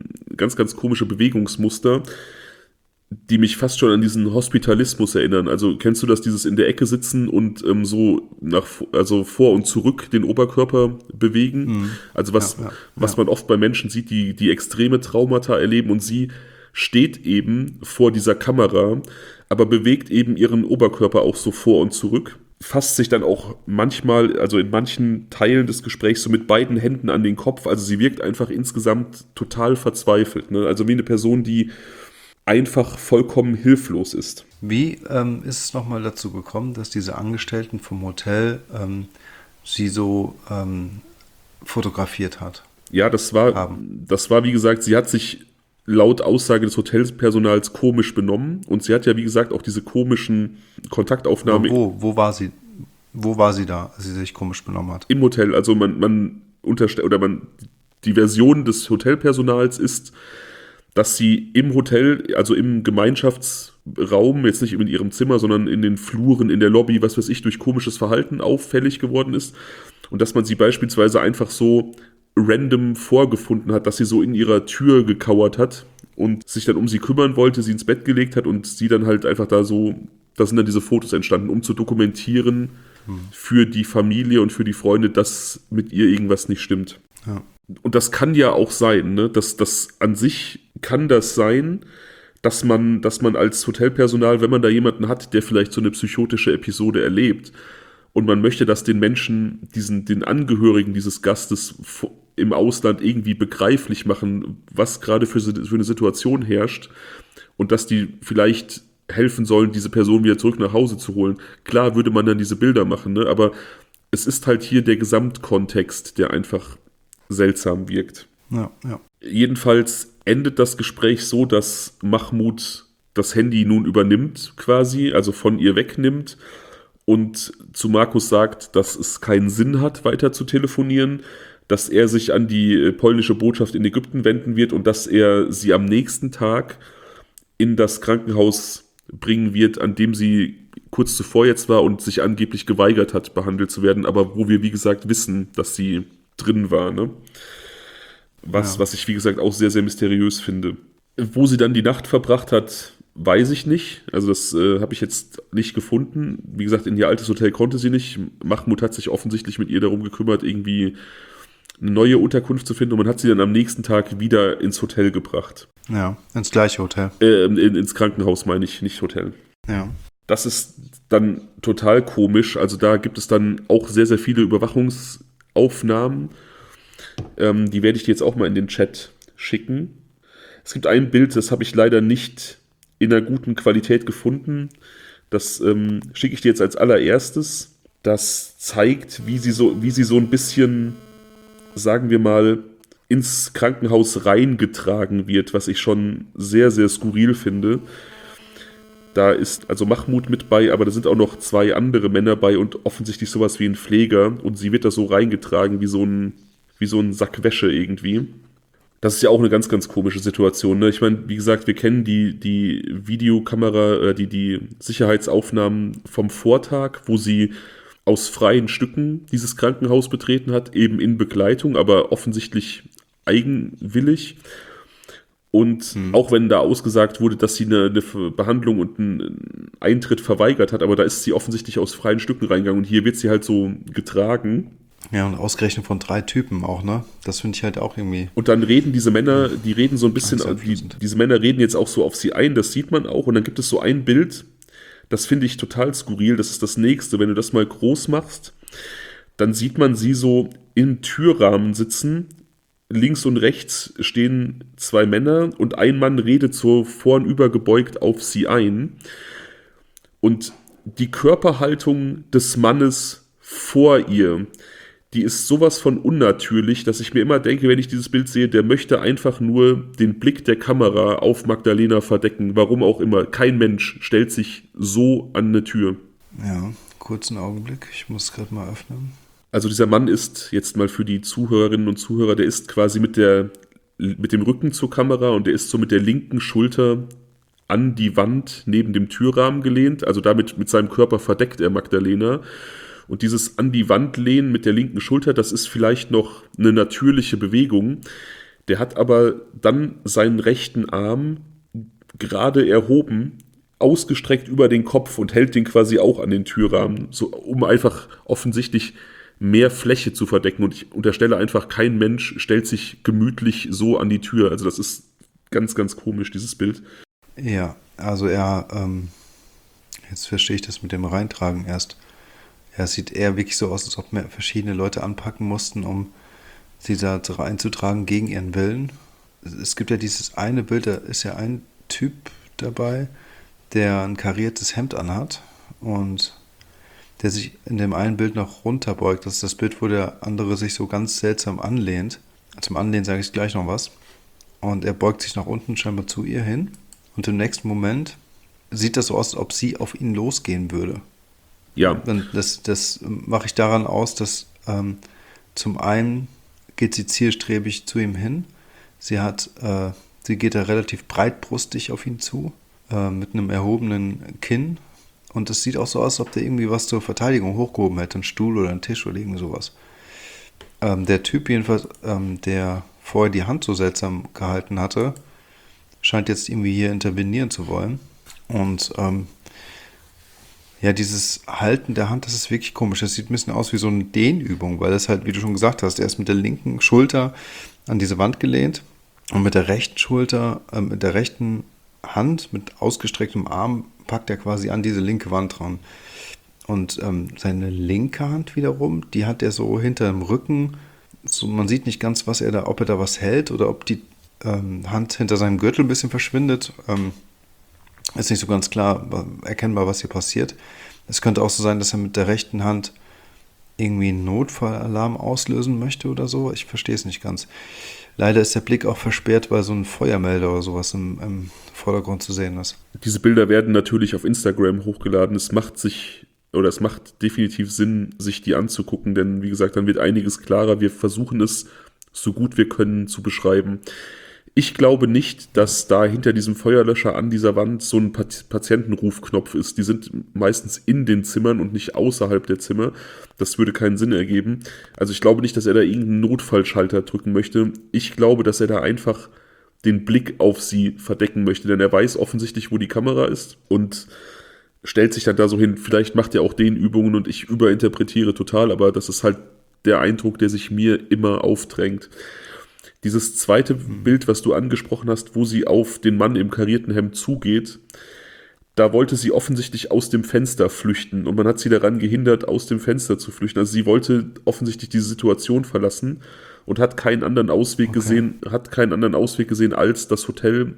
Bewegungsmuster, die mich fast schon an diesen Hospitalismus erinnern. Also kennst du das, dieses in der Ecke sitzen und also vor und zurück den Oberkörper bewegen? Also was man oft bei Menschen sieht, die extreme Traumata erleben, und sie steht eben vor dieser Kamera, aber bewegt eben ihren Oberkörper auch so vor und zurück, fasst sich dann auch manchmal, also in manchen Teilen des Gesprächs, so mit beiden Händen an den Kopf. Also sie wirkt einfach insgesamt total verzweifelt. Ne? Also wie eine Person, die einfach vollkommen hilflos ist. Wie ist es nochmal dazu gekommen, dass diese Angestellten vom Hotel sie so fotografiert hat? Ja, das war wie gesagt, sie hat sich laut Aussage des Hotelpersonals komisch benommen, und sie hat ja, wie gesagt, auch diese komischen Kontaktaufnahmen. Wo war sie da, als sie sich komisch benommen hat? Im Hotel. Also die Version des Hotelpersonals ist, dass sie im Hotel, also im Gemeinschaftsraum, jetzt nicht in ihrem Zimmer, sondern in den Fluren, in der Lobby, was weiß ich, durch komisches Verhalten auffällig geworden ist, und dass man sie beispielsweise einfach so random vorgefunden hat, dass sie so in ihrer Tür gekauert hat und sich dann um sie kümmern wollte, sie ins Bett gelegt hat und sie dann halt einfach da sind dann diese Fotos entstanden, um zu dokumentieren für die Familie und für die Freunde, dass mit ihr irgendwas nicht stimmt. Ja. Und das kann ja auch sein, ne? Das an sich kann das sein, dass man als Hotelpersonal, wenn man da jemanden hat, der vielleicht so eine psychotische Episode erlebt und man möchte, dass den Menschen, den Angehörigen dieses Gastes im Ausland irgendwie begreiflich machen, was gerade für eine Situation herrscht und dass die vielleicht helfen sollen, diese Person wieder zurück nach Hause zu holen. Klar würde man dann diese Bilder machen, ne? Aber es ist halt hier der Gesamtkontext, der einfach seltsam wirkt. Ja, ja. Jedenfalls endet das Gespräch so, dass Mahmoud das Handy nun übernimmt quasi, also von ihr wegnimmt und zu Markus sagt, dass es keinen Sinn hat, weiter zu telefonieren, dass er sich an die polnische Botschaft in Ägypten wenden wird und dass er sie am nächsten Tag in das Krankenhaus bringen wird, an dem sie kurz zuvor jetzt war und sich angeblich geweigert hat, behandelt zu werden, aber wo wir, wie gesagt, wissen, dass sie drin war, ne? Was ich, wie gesagt, auch sehr, sehr mysteriös finde. Wo sie dann die Nacht verbracht hat, weiß ich nicht. Also das habe ich jetzt nicht gefunden. Wie gesagt, in ihr altes Hotel konnte sie nicht. Mahmoud hat sich offensichtlich mit ihr darum gekümmert, irgendwie eine neue Unterkunft zu finden und man hat sie dann am nächsten Tag wieder ins Hotel gebracht. Ja, ins gleiche Hotel. Ins Krankenhaus meine ich, nicht Hotel. Ja. Das ist dann total komisch. Also da gibt es dann auch sehr, sehr viele Überwachungsaufnahmen. Die werde ich dir jetzt auch mal in den Chat schicken. Es gibt ein Bild, das habe ich leider nicht in einer guten Qualität gefunden. Das schicke ich dir jetzt als allererstes. Das zeigt, wie sie so ein bisschen, sagen wir mal, ins Krankenhaus reingetragen wird, was ich schon sehr, sehr skurril finde. Da ist also Mahmoud mit bei, aber da sind auch noch 2 andere Männer bei und offensichtlich sowas wie ein Pfleger. Und sie wird da so reingetragen wie so ein Sack Wäsche irgendwie. Das ist ja auch eine ganz, ganz komische Situation, ne? Ich meine, wie gesagt, wir kennen die Videokamera, die Sicherheitsaufnahmen vom Vortag, wo sie aus freien Stücken dieses Krankenhaus betreten hat, eben in Begleitung, aber offensichtlich eigenwillig. Und auch wenn da ausgesagt wurde, dass sie eine Behandlung und einen Eintritt verweigert hat, aber da ist sie offensichtlich aus freien Stücken reingegangen und hier wird sie halt so getragen. Ja, und ausgerechnet von 3 Typen auch, ne? Das finde ich halt auch irgendwie. Und dann reden diese Männer, die reden so ein bisschen, diese Männer reden jetzt auch so auf sie ein, das sieht man auch. Und dann gibt es so ein Bild, das finde ich total skurril, das ist das nächste. Wenn du das mal groß machst, dann sieht man sie so im Türrahmen sitzen. Links und rechts stehen 2 Männer und ein Mann redet so vornüber gebeugt auf sie ein. Und die Körperhaltung des Mannes vor ihr, die ist sowas von unnatürlich, dass ich mir immer denke, wenn ich dieses Bild sehe, der möchte einfach nur den Blick der Kamera auf Magdalena verdecken. Warum auch immer. Kein Mensch stellt sich so an eine Tür. Ja, kurzen Augenblick. Ich muss gerade mal öffnen. Also dieser Mann ist, jetzt mal für die Zuhörerinnen und Zuhörer, der ist quasi mit dem Rücken zur Kamera und der ist so mit der linken Schulter an die Wand neben dem Türrahmen gelehnt. Also damit mit seinem Körper verdeckt er Magdalena. Und dieses an die Wand lehnen mit der linken Schulter, das ist vielleicht noch eine natürliche Bewegung. Der hat aber dann seinen rechten Arm gerade erhoben, ausgestreckt über den Kopf und hält den quasi auch an den Türrahmen, so, um einfach offensichtlich mehr Fläche zu verdecken. Und ich unterstelle einfach, kein Mensch stellt sich gemütlich so an die Tür. Also das ist ganz, ganz komisch, dieses Bild. Ja, also jetzt verstehe ich das mit dem Reintragen erst. Ja, es sieht eher wirklich so aus, als ob wir verschiedene Leute anpacken mussten, um sie da reinzutragen gegen ihren Willen. Es gibt ja dieses eine Bild, da ist ja ein Typ dabei, der ein kariertes Hemd anhat und der sich in dem einen Bild noch runterbeugt. Das ist das Bild, wo der andere sich so ganz seltsam anlehnt. Zum Anlehnen sage ich gleich noch was. Und er beugt sich nach unten scheinbar zu ihr hin. Und im nächsten Moment sieht das so aus, als ob sie auf ihn losgehen würde. Ja. Das mache ich daran aus, dass zum einen geht sie zielstrebig zu ihm hin. Sie geht da relativ breitbrustig auf ihn zu, mit einem erhobenen Kinn. Und es sieht auch so aus, als ob der irgendwie was zur Verteidigung hochgehoben hätte, einen Stuhl oder einen Tisch oder irgend sowas. Der Typ jedenfalls, der vorher die Hand so seltsam gehalten hatte, scheint jetzt irgendwie hier intervenieren zu wollen. Und ja, dieses Halten der Hand, das ist wirklich komisch. Das sieht ein bisschen aus wie so eine Dehnübung, weil das halt, wie du schon gesagt hast, er ist mit der linken Schulter an diese Wand gelehnt und mit der rechten Schulter, mit der rechten Hand, mit ausgestrecktem Arm, packt er quasi an diese linke Wand dran. Und seine linke Hand wiederum, die hat er so hinter dem Rücken. So, man sieht nicht ganz, ob er da was hält oder ob die Hand hinter seinem Gürtel ein bisschen verschwindet. Ist nicht so ganz klar erkennbar, was hier passiert. Es könnte auch so sein, dass er mit der rechten Hand irgendwie einen Notfallalarm auslösen möchte oder so. Ich verstehe es nicht ganz. Leider ist der Blick auch versperrt, weil so ein Feuermelder oder sowas im Vordergrund zu sehen ist. Diese Bilder werden natürlich auf Instagram hochgeladen. Es macht definitiv Sinn, sich die anzugucken, denn wie gesagt, dann wird einiges klarer. Wir versuchen es so gut wir können zu beschreiben. Ich glaube nicht, dass da hinter diesem Feuerlöscher an dieser Wand so ein Patientenrufknopf ist. Die sind meistens in den Zimmern und nicht außerhalb der Zimmer. Das würde keinen Sinn ergeben. Also ich glaube nicht, dass er da irgendeinen Notfallschalter drücken möchte. Ich glaube, dass er da einfach den Blick auf sie verdecken möchte, denn er weiß offensichtlich, wo die Kamera ist und stellt sich dann da so hin. Vielleicht macht er auch den Übungen und ich überinterpretiere total, aber das ist halt der Eindruck, der sich mir immer aufdrängt. Dieses zweite Bild, was du angesprochen hast, wo sie auf den Mann im karierten Hemd zugeht, da wollte sie offensichtlich aus dem Fenster flüchten und man hat sie daran gehindert, aus dem Fenster zu flüchten. Also sie wollte offensichtlich diese Situation verlassen und hat keinen anderen Ausweg gesehen, als das Hotel,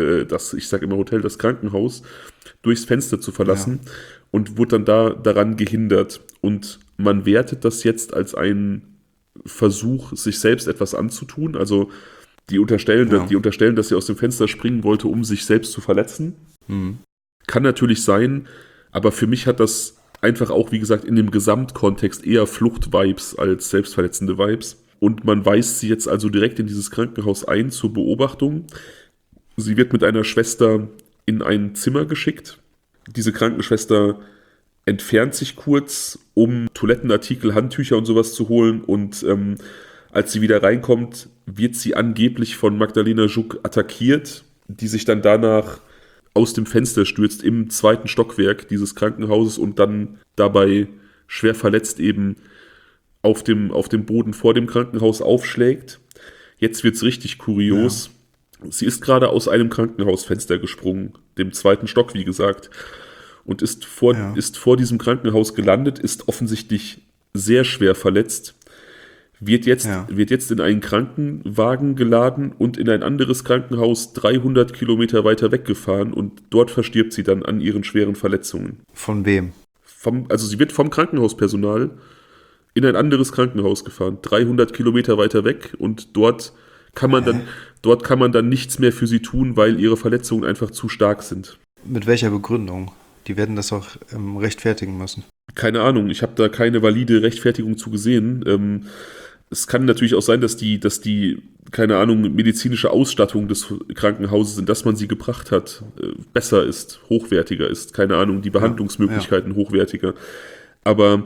das Krankenhaus, durchs Fenster zu verlassen und wurde dann daran gehindert. Und man wertet das jetzt als einen Versuch, sich selbst etwas anzutun. Also die unterstellen, dass sie aus dem Fenster springen wollte, um sich selbst zu verletzen. Mhm. Kann natürlich sein, aber für mich hat das einfach auch, wie gesagt, in dem Gesamtkontext eher Flucht-Vibes als selbstverletzende Vibes. Und man weist sie jetzt also direkt in dieses Krankenhaus ein zur Beobachtung. Sie wird mit einer Schwester in ein Zimmer geschickt. Diese Krankenschwester entfernt sich kurz, um Toilettenartikel, Handtücher und sowas zu holen und als sie wieder reinkommt, wird sie angeblich von Magdalena Żuk attackiert, die sich dann danach aus dem Fenster stürzt im 2. Stockwerk dieses Krankenhauses und dann dabei schwer verletzt eben auf dem Boden vor dem Krankenhaus aufschlägt. Jetzt wird's richtig kurios. Ja. Sie ist gerade aus einem Krankenhausfenster gesprungen, dem 2. Stock, wie gesagt, und ist vor diesem Krankenhaus gelandet, ist offensichtlich sehr schwer verletzt, wird jetzt in einen Krankenwagen geladen und in ein anderes Krankenhaus 300 Kilometer weiter weggefahren und dort verstirbt sie dann an ihren schweren Verletzungen. Von wem? Also sie wird vom Krankenhauspersonal in ein anderes Krankenhaus gefahren, 300 Kilometer weiter weg und dort kann man dann nichts mehr für sie tun, weil ihre Verletzungen einfach zu stark sind. Mit welcher Begründung? Die werden das auch rechtfertigen müssen. Keine Ahnung, ich habe da keine valide Rechtfertigung zu gesehen. Es kann natürlich auch sein, dass die, keine Ahnung, medizinische Ausstattung des Krankenhauses, in das man sie gebracht hat, besser ist, hochwertiger ist. Keine Ahnung, die Behandlungsmöglichkeiten hochwertiger. Aber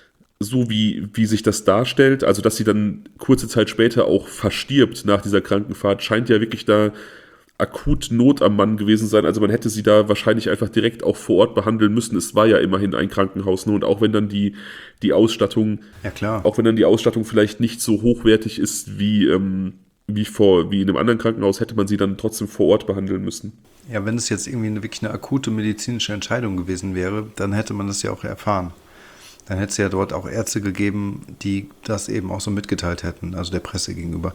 so wie sich das darstellt, also dass sie dann kurze Zeit später auch verstirbt nach dieser Krankenfahrt, scheint ja wirklich da akut Not am Mann gewesen sein. Also man hätte sie da wahrscheinlich einfach direkt auch vor Ort behandeln müssen. Es war ja immerhin ein Krankenhaus, ne? Und auch wenn dann die Ausstattung, auch wenn dann die Ausstattung vielleicht nicht so hochwertig ist wie in einem anderen Krankenhaus, hätte man sie dann trotzdem vor Ort behandeln müssen. Ja, wenn es jetzt irgendwie wirklich eine akute medizinische Entscheidung gewesen wäre, dann hätte man das ja auch erfahren. Dann hätte es ja dort auch Ärzte gegeben, die das eben auch so mitgeteilt hätten, also der Presse gegenüber.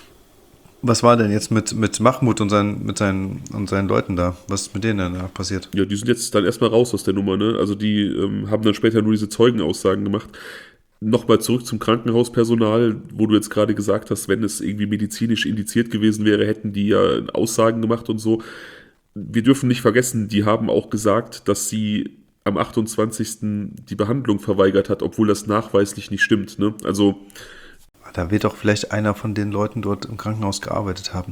Was war denn jetzt mit Mahmoud und seinen Leuten da? Was ist mit denen danach passiert? Ja, die sind jetzt dann erstmal raus aus der Nummer, ne? Also die haben dann später nur diese Zeugenaussagen gemacht. Nochmal zurück zum Krankenhauspersonal, wo du jetzt gerade gesagt hast, wenn es irgendwie medizinisch indiziert gewesen wäre, hätten die ja Aussagen gemacht und so. Wir dürfen nicht vergessen, die haben auch gesagt, dass sie am 28. die Behandlung verweigert hat, obwohl das nachweislich nicht stimmt, ne? Also da wird doch vielleicht einer von den Leuten dort im Krankenhaus gearbeitet haben.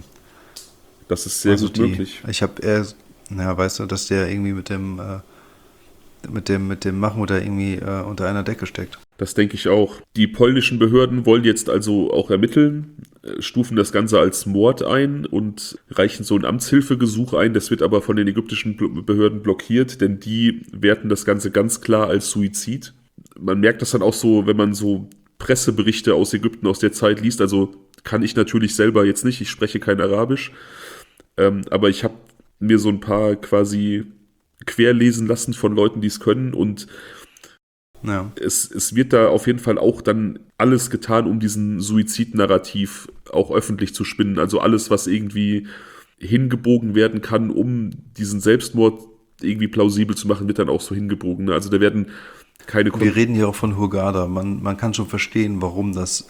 Das ist sehr gut möglich. Ich habe weißt du, dass der irgendwie mit dem Mahmoud da irgendwie unter einer Decke steckt. Das denke ich auch. Die polnischen Behörden wollen jetzt also auch ermitteln, stufen das Ganze als Mord ein und reichen so ein Amtshilfegesuch ein. Das wird aber von den ägyptischen Behörden blockiert, denn die werten das Ganze ganz klar als Suizid. Man merkt das dann auch so, wenn man so Presseberichte aus Ägypten aus der Zeit liest. Also kann ich natürlich selber jetzt nicht, ich spreche kein Arabisch, aber ich habe mir so ein paar quasi querlesen lassen von Leuten, die es können, und Ja. es wird da auf jeden Fall auch dann alles getan, um diesen Suizidnarrativ auch öffentlich zu spinnen. Also alles, was irgendwie hingebogen werden kann, um diesen Selbstmord irgendwie plausibel zu machen, wird dann auch so hingebogen. Also da werden keine Wir reden hier auch von Hurghada. Man kann schon verstehen, warum das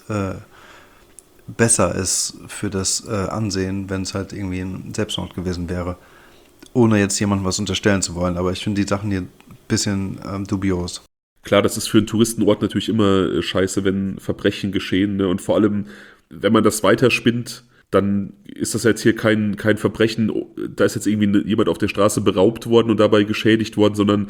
besser ist für das Ansehen, wenn es halt irgendwie ein Selbstmord gewesen wäre. Ohne jetzt jemandem was unterstellen zu wollen. Aber ich finde die Sachen hier ein bisschen dubios. Klar, das ist für einen Touristenort natürlich immer scheiße, wenn Verbrechen geschehen, ne? Und vor allem, wenn man das weiterspinnt, dann ist das jetzt hier kein Verbrechen, da ist jetzt irgendwie jemand auf der Straße beraubt worden und dabei geschädigt worden, sondern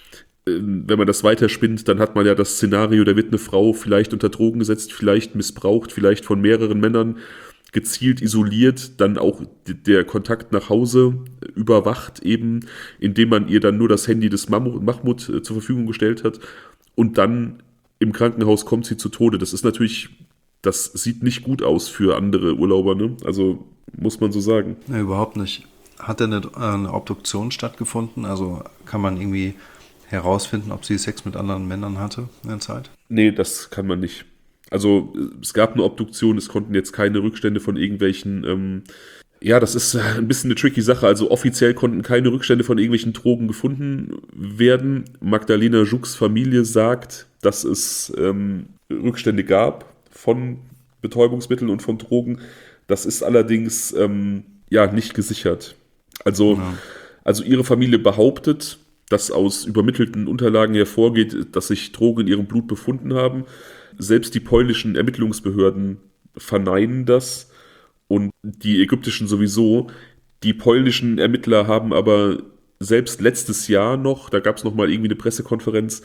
wenn man das weiterspinnt, dann hat man ja das Szenario, da wird eine Frau vielleicht unter Drogen gesetzt, vielleicht missbraucht, vielleicht von mehreren Männern gezielt isoliert, dann auch der Kontakt nach Hause überwacht eben, indem man ihr dann nur das Handy des Mahmoud zur Verfügung gestellt hat, und dann im Krankenhaus kommt sie zu Tode. Das ist natürlich, das sieht nicht gut aus für andere Urlauber, ne? Also muss man so sagen. Nee, überhaupt nicht. Hat denn eine Obduktion stattgefunden? Also kann man irgendwie herausfinden, ob sie Sex mit anderen Männern hatte in der Zeit? Nee, das kann man nicht. Also es gab eine Obduktion, es konnten jetzt keine Rückstände von irgendwelchen, ja, das ist ein bisschen eine tricky Sache. Also offiziell konnten keine Rückstände von irgendwelchen Drogen gefunden werden. Magdalena Żuks Familie sagt, dass es Rückstände gab von Betäubungsmitteln und von Drogen. Das ist allerdings ja nicht gesichert. Also, Ja. also ihre Familie behauptet, dass aus übermittelten Unterlagen hervorgeht, dass sich Drogen in ihrem Blut befunden haben. Selbst die polnischen Ermittlungsbehörden verneinen das und die ägyptischen sowieso. Die polnischen Ermittler haben aber selbst letztes Jahr noch, da gab es nochmal irgendwie eine Pressekonferenz,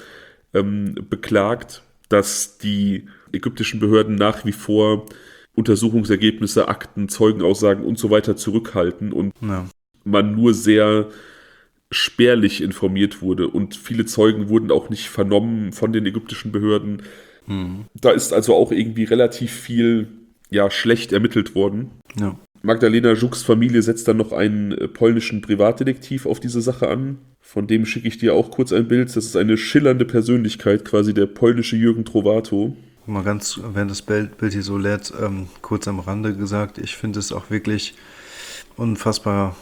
beklagt, dass die ägyptischen Behörden nach wie vor Untersuchungsergebnisse, Akten, Zeugenaussagen und so weiter zurückhalten und Ja. man nur sehr spärlich informiert wurde und viele Zeugen wurden auch nicht vernommen von den ägyptischen Behörden. Da ist also auch irgendwie relativ viel, ja, schlecht ermittelt worden. Ja. Magdalena Żuks Familie setzt dann noch einen polnischen Privatdetektiv auf diese Sache an. Von dem schicke ich dir auch kurz ein Bild. Das ist eine schillernde Persönlichkeit, quasi der polnische Jürgen Trovato. Mal ganz, wenn das Bild hier so lädt, kurz am Rande gesagt, ich finde es auch wirklich unfassbar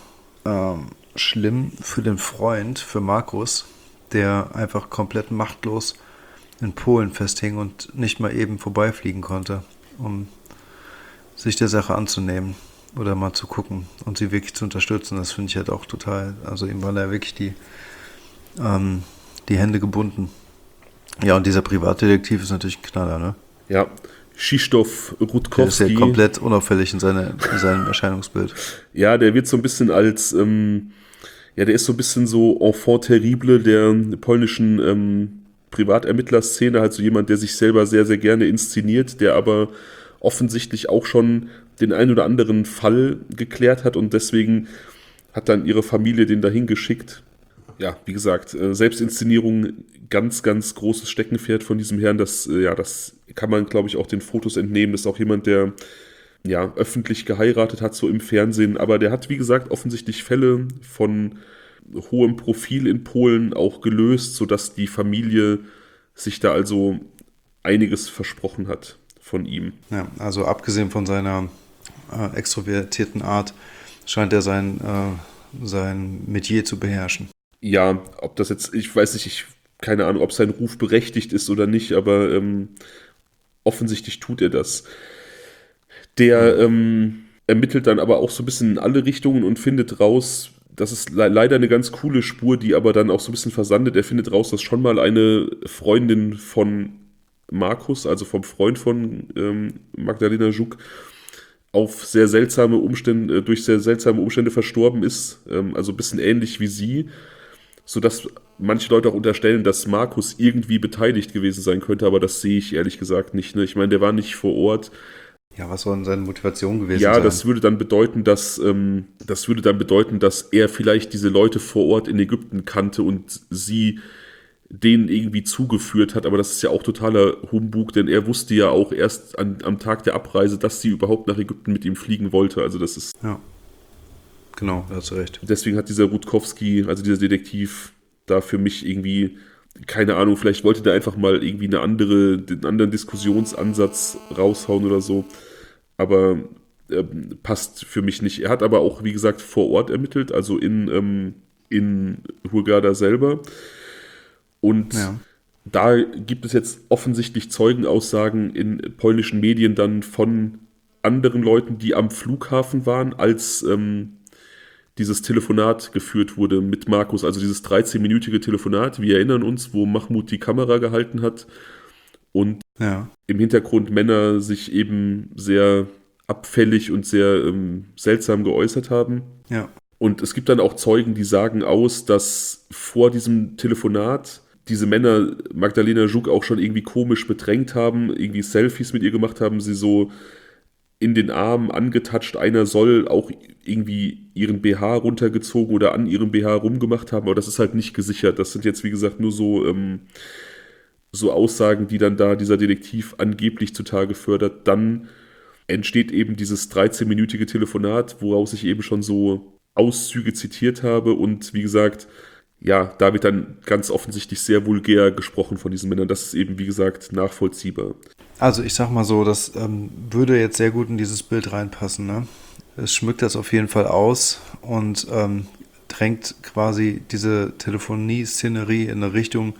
schlimm für den Freund, für Markus, der einfach komplett machtlos in Polen festhing und nicht mal eben vorbeifliegen konnte, um sich der Sache anzunehmen oder mal zu gucken und sie wirklich zu unterstützen. Das finde ich halt auch total, also ihm waren da wirklich die Hände gebunden. Ja, und dieser Privatdetektiv ist natürlich ein Knaller, ne? Ja, Krzysztof Der ist Rutkowski. ja komplett unauffällig in seinem Erscheinungsbild. Ja, der wird so ein bisschen als, ja, der ist so ein bisschen so Enfant terrible der polnischen Privatermittlerszene, halt so jemand, der sich selber sehr, sehr gerne inszeniert, der aber offensichtlich auch schon den ein oder anderen Fall geklärt hat und deswegen hat dann ihre Familie den dahin geschickt. Ja, wie gesagt, Selbstinszenierung, ganz, ganz großes Steckenpferd von diesem Herrn. Das kann man, glaube ich, auch den Fotos entnehmen. Das ist auch jemand, der ja öffentlich geheiratet hat, so im Fernsehen. Aber der hat, wie gesagt, offensichtlich Fälle von hohem Profil in Polen auch gelöst, sodass die Familie sich da also einiges versprochen hat von ihm. Ja, also abgesehen von seiner extrovertierten Art scheint er sein Metier zu beherrschen. Ja, ob das jetzt, ich weiß nicht, keine Ahnung, ob sein Ruf berechtigt ist oder nicht, aber offensichtlich tut er das. Der ermittelt dann aber auch so ein bisschen in alle Richtungen und findet raus, das ist leider eine ganz coole Spur, die aber dann auch so ein bisschen versandet. Er findet raus, dass schon mal eine Freundin von Markus, also vom Freund von Magdalena Żuk, auf sehr seltsame Umstände, durch sehr seltsame Umstände verstorben ist, also ein bisschen ähnlich wie sie, sodass manche Leute auch unterstellen, dass Markus irgendwie beteiligt gewesen sein könnte, aber das sehe ich ehrlich gesagt nicht. Ne? Ich meine, der war nicht vor Ort. Ja, was soll denn seine Motivation gewesen Ja, sein? das würde dann bedeuten, dass er vielleicht diese Leute vor Ort in Ägypten kannte und sie denen irgendwie zugeführt hat, aber das ist ja auch totaler Humbug, denn er wusste ja auch erst am Tag der Abreise, dass sie überhaupt nach Ägypten mit ihm fliegen wollte. Also das ist. Ja, genau, da hast du recht. Deswegen hat dieser Rutkowski, also dieser Detektiv, da für mich irgendwie, keine Ahnung, vielleicht wollte der einfach mal irgendwie einen anderen Diskussionsansatz raushauen oder so. Aber passt für mich nicht. Er hat aber auch, wie gesagt, vor Ort ermittelt, also in Hurghada selber. Und Ja, da gibt es jetzt offensichtlich Zeugenaussagen in polnischen Medien dann von anderen Leuten, die am Flughafen waren, als dieses Telefonat geführt wurde mit Markus, also dieses 13-minütige Telefonat. Wir erinnern uns, wo Mahmoud die Kamera gehalten hat und ja, im Hintergrund Männer sich eben sehr abfällig und sehr seltsam geäußert haben. ja, Und es gibt dann auch Zeugen, die sagen aus, dass vor diesem Telefonat diese Männer Magdalena Żuk auch schon irgendwie komisch bedrängt haben, irgendwie Selfies mit ihr gemacht haben, sie so in den Arm angetatscht. Einer soll auch irgendwie ihren BH runtergezogen oder an ihrem BH rumgemacht haben, aber das ist halt nicht gesichert. Das sind jetzt, wie gesagt, nur so Aussagen, die dann da dieser Detektiv angeblich zutage fördert. Dann entsteht eben dieses 13-minütige Telefonat, woraus ich eben schon so Auszüge zitiert habe. Und wie gesagt, ja, da wird dann ganz offensichtlich sehr vulgär gesprochen von diesen Männern. Das ist eben, wie gesagt, nachvollziehbar. Also ich sag mal so, das würde jetzt sehr gut in dieses Bild reinpassen. Ne? Es schmückt das auf jeden Fall aus und drängt quasi diese Telefonie-Szenerie in eine Richtung,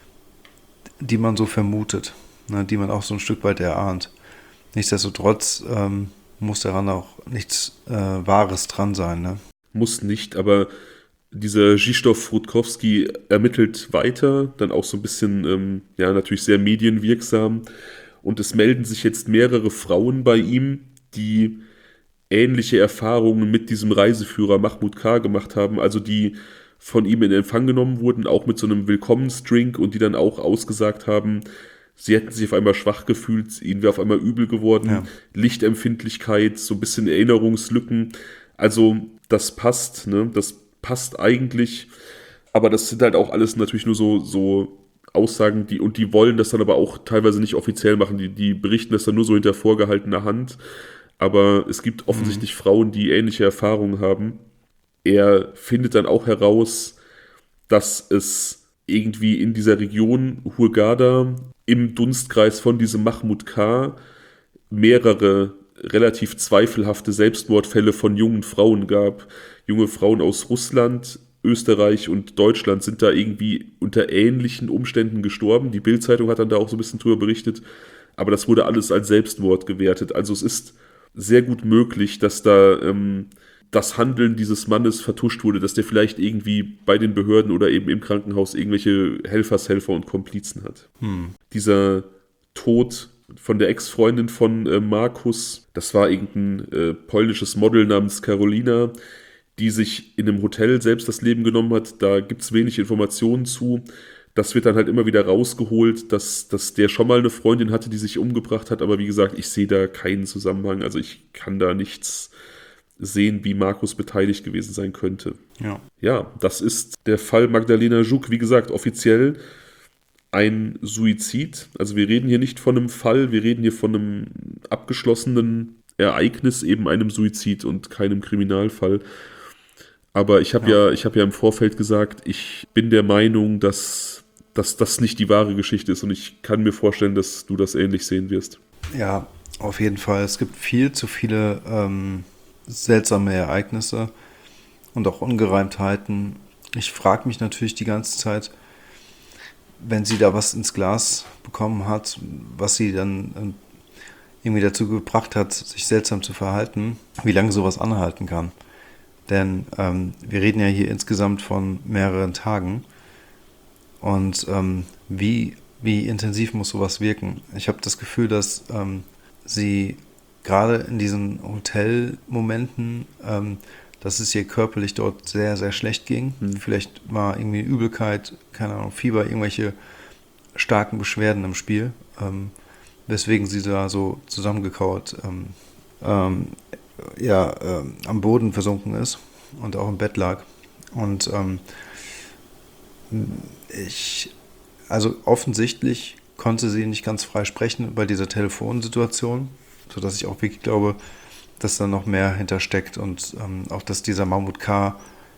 die man so vermutet, ne? Die man auch so ein Stück weit erahnt. Nichtsdestotrotz muss daran auch nichts Wahres dran sein. Ne? Muss nicht, aber dieser Krzysztof Rutkowski ermittelt weiter, dann auch so ein bisschen, ja, natürlich sehr medienwirksam. Und es melden sich jetzt mehrere Frauen bei ihm, die ähnliche Erfahrungen mit diesem Reiseführer Mahmoud K. gemacht haben, also die von ihm in Empfang genommen wurden, auch mit so einem Willkommensdrink und die dann auch ausgesagt haben, sie hätten sich auf einmal schwach gefühlt, ihnen wäre auf einmal übel geworden, Ja. Lichtempfindlichkeit, so ein bisschen Erinnerungslücken. Also das passt, ne? Das passt eigentlich, aber das sind halt auch alles natürlich nur so Aussagen, die wollen das dann aber auch teilweise nicht offiziell machen, die berichten das dann nur so hinter vorgehaltener Hand, aber es gibt offensichtlich Frauen, die ähnliche Erfahrungen haben. Er findet dann auch heraus, dass es irgendwie in dieser Region Hurghada im Dunstkreis von diesem Mahmoud K. mehrere relativ zweifelhafte Selbstmordfälle von jungen Frauen gab. Junge Frauen aus Russland, Österreich und Deutschland sind da irgendwie unter ähnlichen Umständen gestorben. Die Bild-Zeitung hat dann da auch so ein bisschen drüber berichtet, aber das wurde alles als Selbstmord gewertet. Also es ist sehr gut möglich, dass da das Handeln dieses Mannes vertuscht wurde, dass der vielleicht irgendwie bei den Behörden oder eben im Krankenhaus irgendwelche Helfershelfer und Komplizen hat. Dieser Tod von der Ex-Freundin von Markus, das war irgendein polnisches Model namens Carolina, die sich in einem Hotel selbst das Leben genommen hat. Da gibt es wenig Informationen zu. Das wird dann halt immer wieder rausgeholt, dass der schon mal eine Freundin hatte, die sich umgebracht hat. Aber wie gesagt, ich sehe da keinen Zusammenhang. Also ich kann da nichts sehen, wie Markus beteiligt gewesen sein könnte. Ja. Ja, das ist der Fall Magdalena Żuk. Wie gesagt, offiziell ein Suizid. Also wir reden hier nicht von einem Fall, wir reden hier von einem abgeschlossenen Ereignis, eben einem Suizid und keinem Kriminalfall. Aber ich habe ja im Vorfeld gesagt, ich bin der Meinung, dass das nicht die wahre Geschichte ist und ich kann mir vorstellen, dass du das ähnlich sehen wirst. Ja, auf jeden Fall. Es gibt viel zu viele seltsame Ereignisse und auch Ungereimtheiten. Ich frage mich natürlich die ganze Zeit, wenn sie da was ins Glas bekommen hat, was sie dann irgendwie dazu gebracht hat, sich seltsam zu verhalten, wie lange sowas anhalten kann. Denn wir reden ja hier insgesamt von mehreren Tagen. Und wie intensiv muss sowas wirken? Ich habe das Gefühl, dass sie gerade in diesen Hotelmomenten dass es ihr körperlich dort sehr, sehr schlecht ging. Vielleicht war irgendwie Übelkeit, keine Ahnung, Fieber, irgendwelche starken Beschwerden im Spiel, weswegen sie da so zusammengekauert am Boden versunken ist und auch im Bett lag. Und also offensichtlich konnte sie nicht ganz frei sprechen bei dieser Telefonsituation, sodass ich auch wirklich glaube, dass da noch mehr hintersteckt und auch, dass dieser Mahmoud K.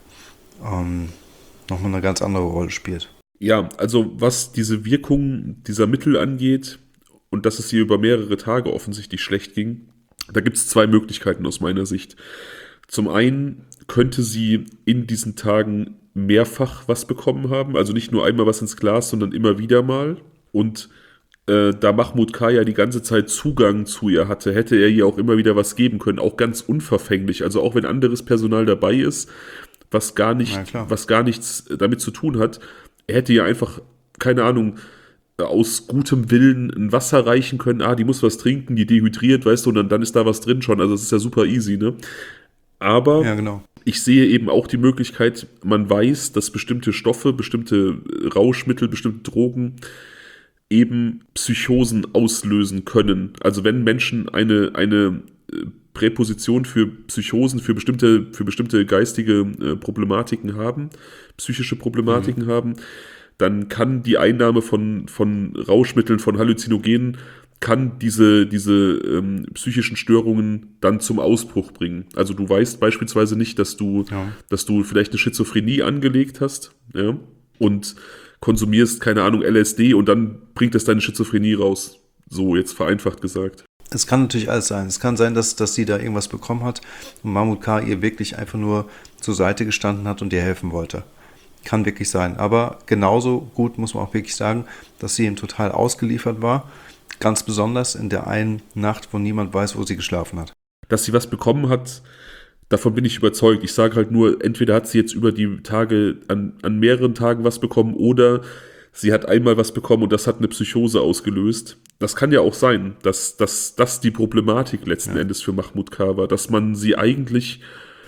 Nochmal eine ganz andere Rolle spielt. Ja, also was diese Wirkung dieser Mittel angeht und dass es ihr über mehrere Tage offensichtlich schlecht ging, da gibt es zwei Möglichkeiten aus meiner Sicht. Zum einen könnte sie in diesen Tagen mehrfach was bekommen haben, also nicht nur einmal was ins Glas, sondern immer wieder mal. Und da Mahmoud K. ja die ganze Zeit Zugang zu ihr hatte, hätte er ihr auch immer wieder was geben können, auch ganz unverfänglich. Also auch wenn anderes Personal dabei ist, was gar nichts damit zu tun hat, er hätte ihr einfach, keine Ahnung, aus gutem Willen ein Wasser reichen können. Die muss was trinken, die dehydriert, weißt du, und dann ist da was drin schon. Also das ist ja super easy, ne? Aber ja, genau. Ich sehe eben auch die Möglichkeit, man weiß, dass bestimmte Stoffe, bestimmte Rauschmittel, bestimmte Drogen eben Psychosen auslösen können. Also wenn Menschen eine Präposition für Psychosen, für bestimmte geistige Problematiken haben, psychische Problematiken haben, dann kann die Einnahme von Rauschmitteln, von Halluzinogenen, kann diese psychischen Störungen dann zum Ausbruch bringen. Also du weißt beispielsweise nicht, dass du vielleicht eine Schizophrenie angelegt hast, ja, und konsumierst, keine Ahnung, LSD und dann bringt das deine Schizophrenie raus. So, jetzt vereinfacht gesagt. Es kann natürlich alles sein. Es kann sein, dass sie da irgendwas bekommen hat und Mahmoud K. ihr wirklich einfach nur zur Seite gestanden hat und ihr helfen wollte. Kann wirklich sein. Aber genauso gut muss man auch wirklich sagen, dass sie ihm total ausgeliefert war. Ganz besonders in der einen Nacht, wo niemand weiß, wo sie geschlafen hat. Dass sie was bekommen hat, davon bin ich überzeugt. Ich sage halt nur, entweder hat sie jetzt über die Tage an mehreren Tagen was bekommen oder sie hat einmal was bekommen und das hat eine Psychose ausgelöst. Das kann ja auch sein, dass das die Problematik letzten Endes für Mahmoud K. war, dass man sie eigentlich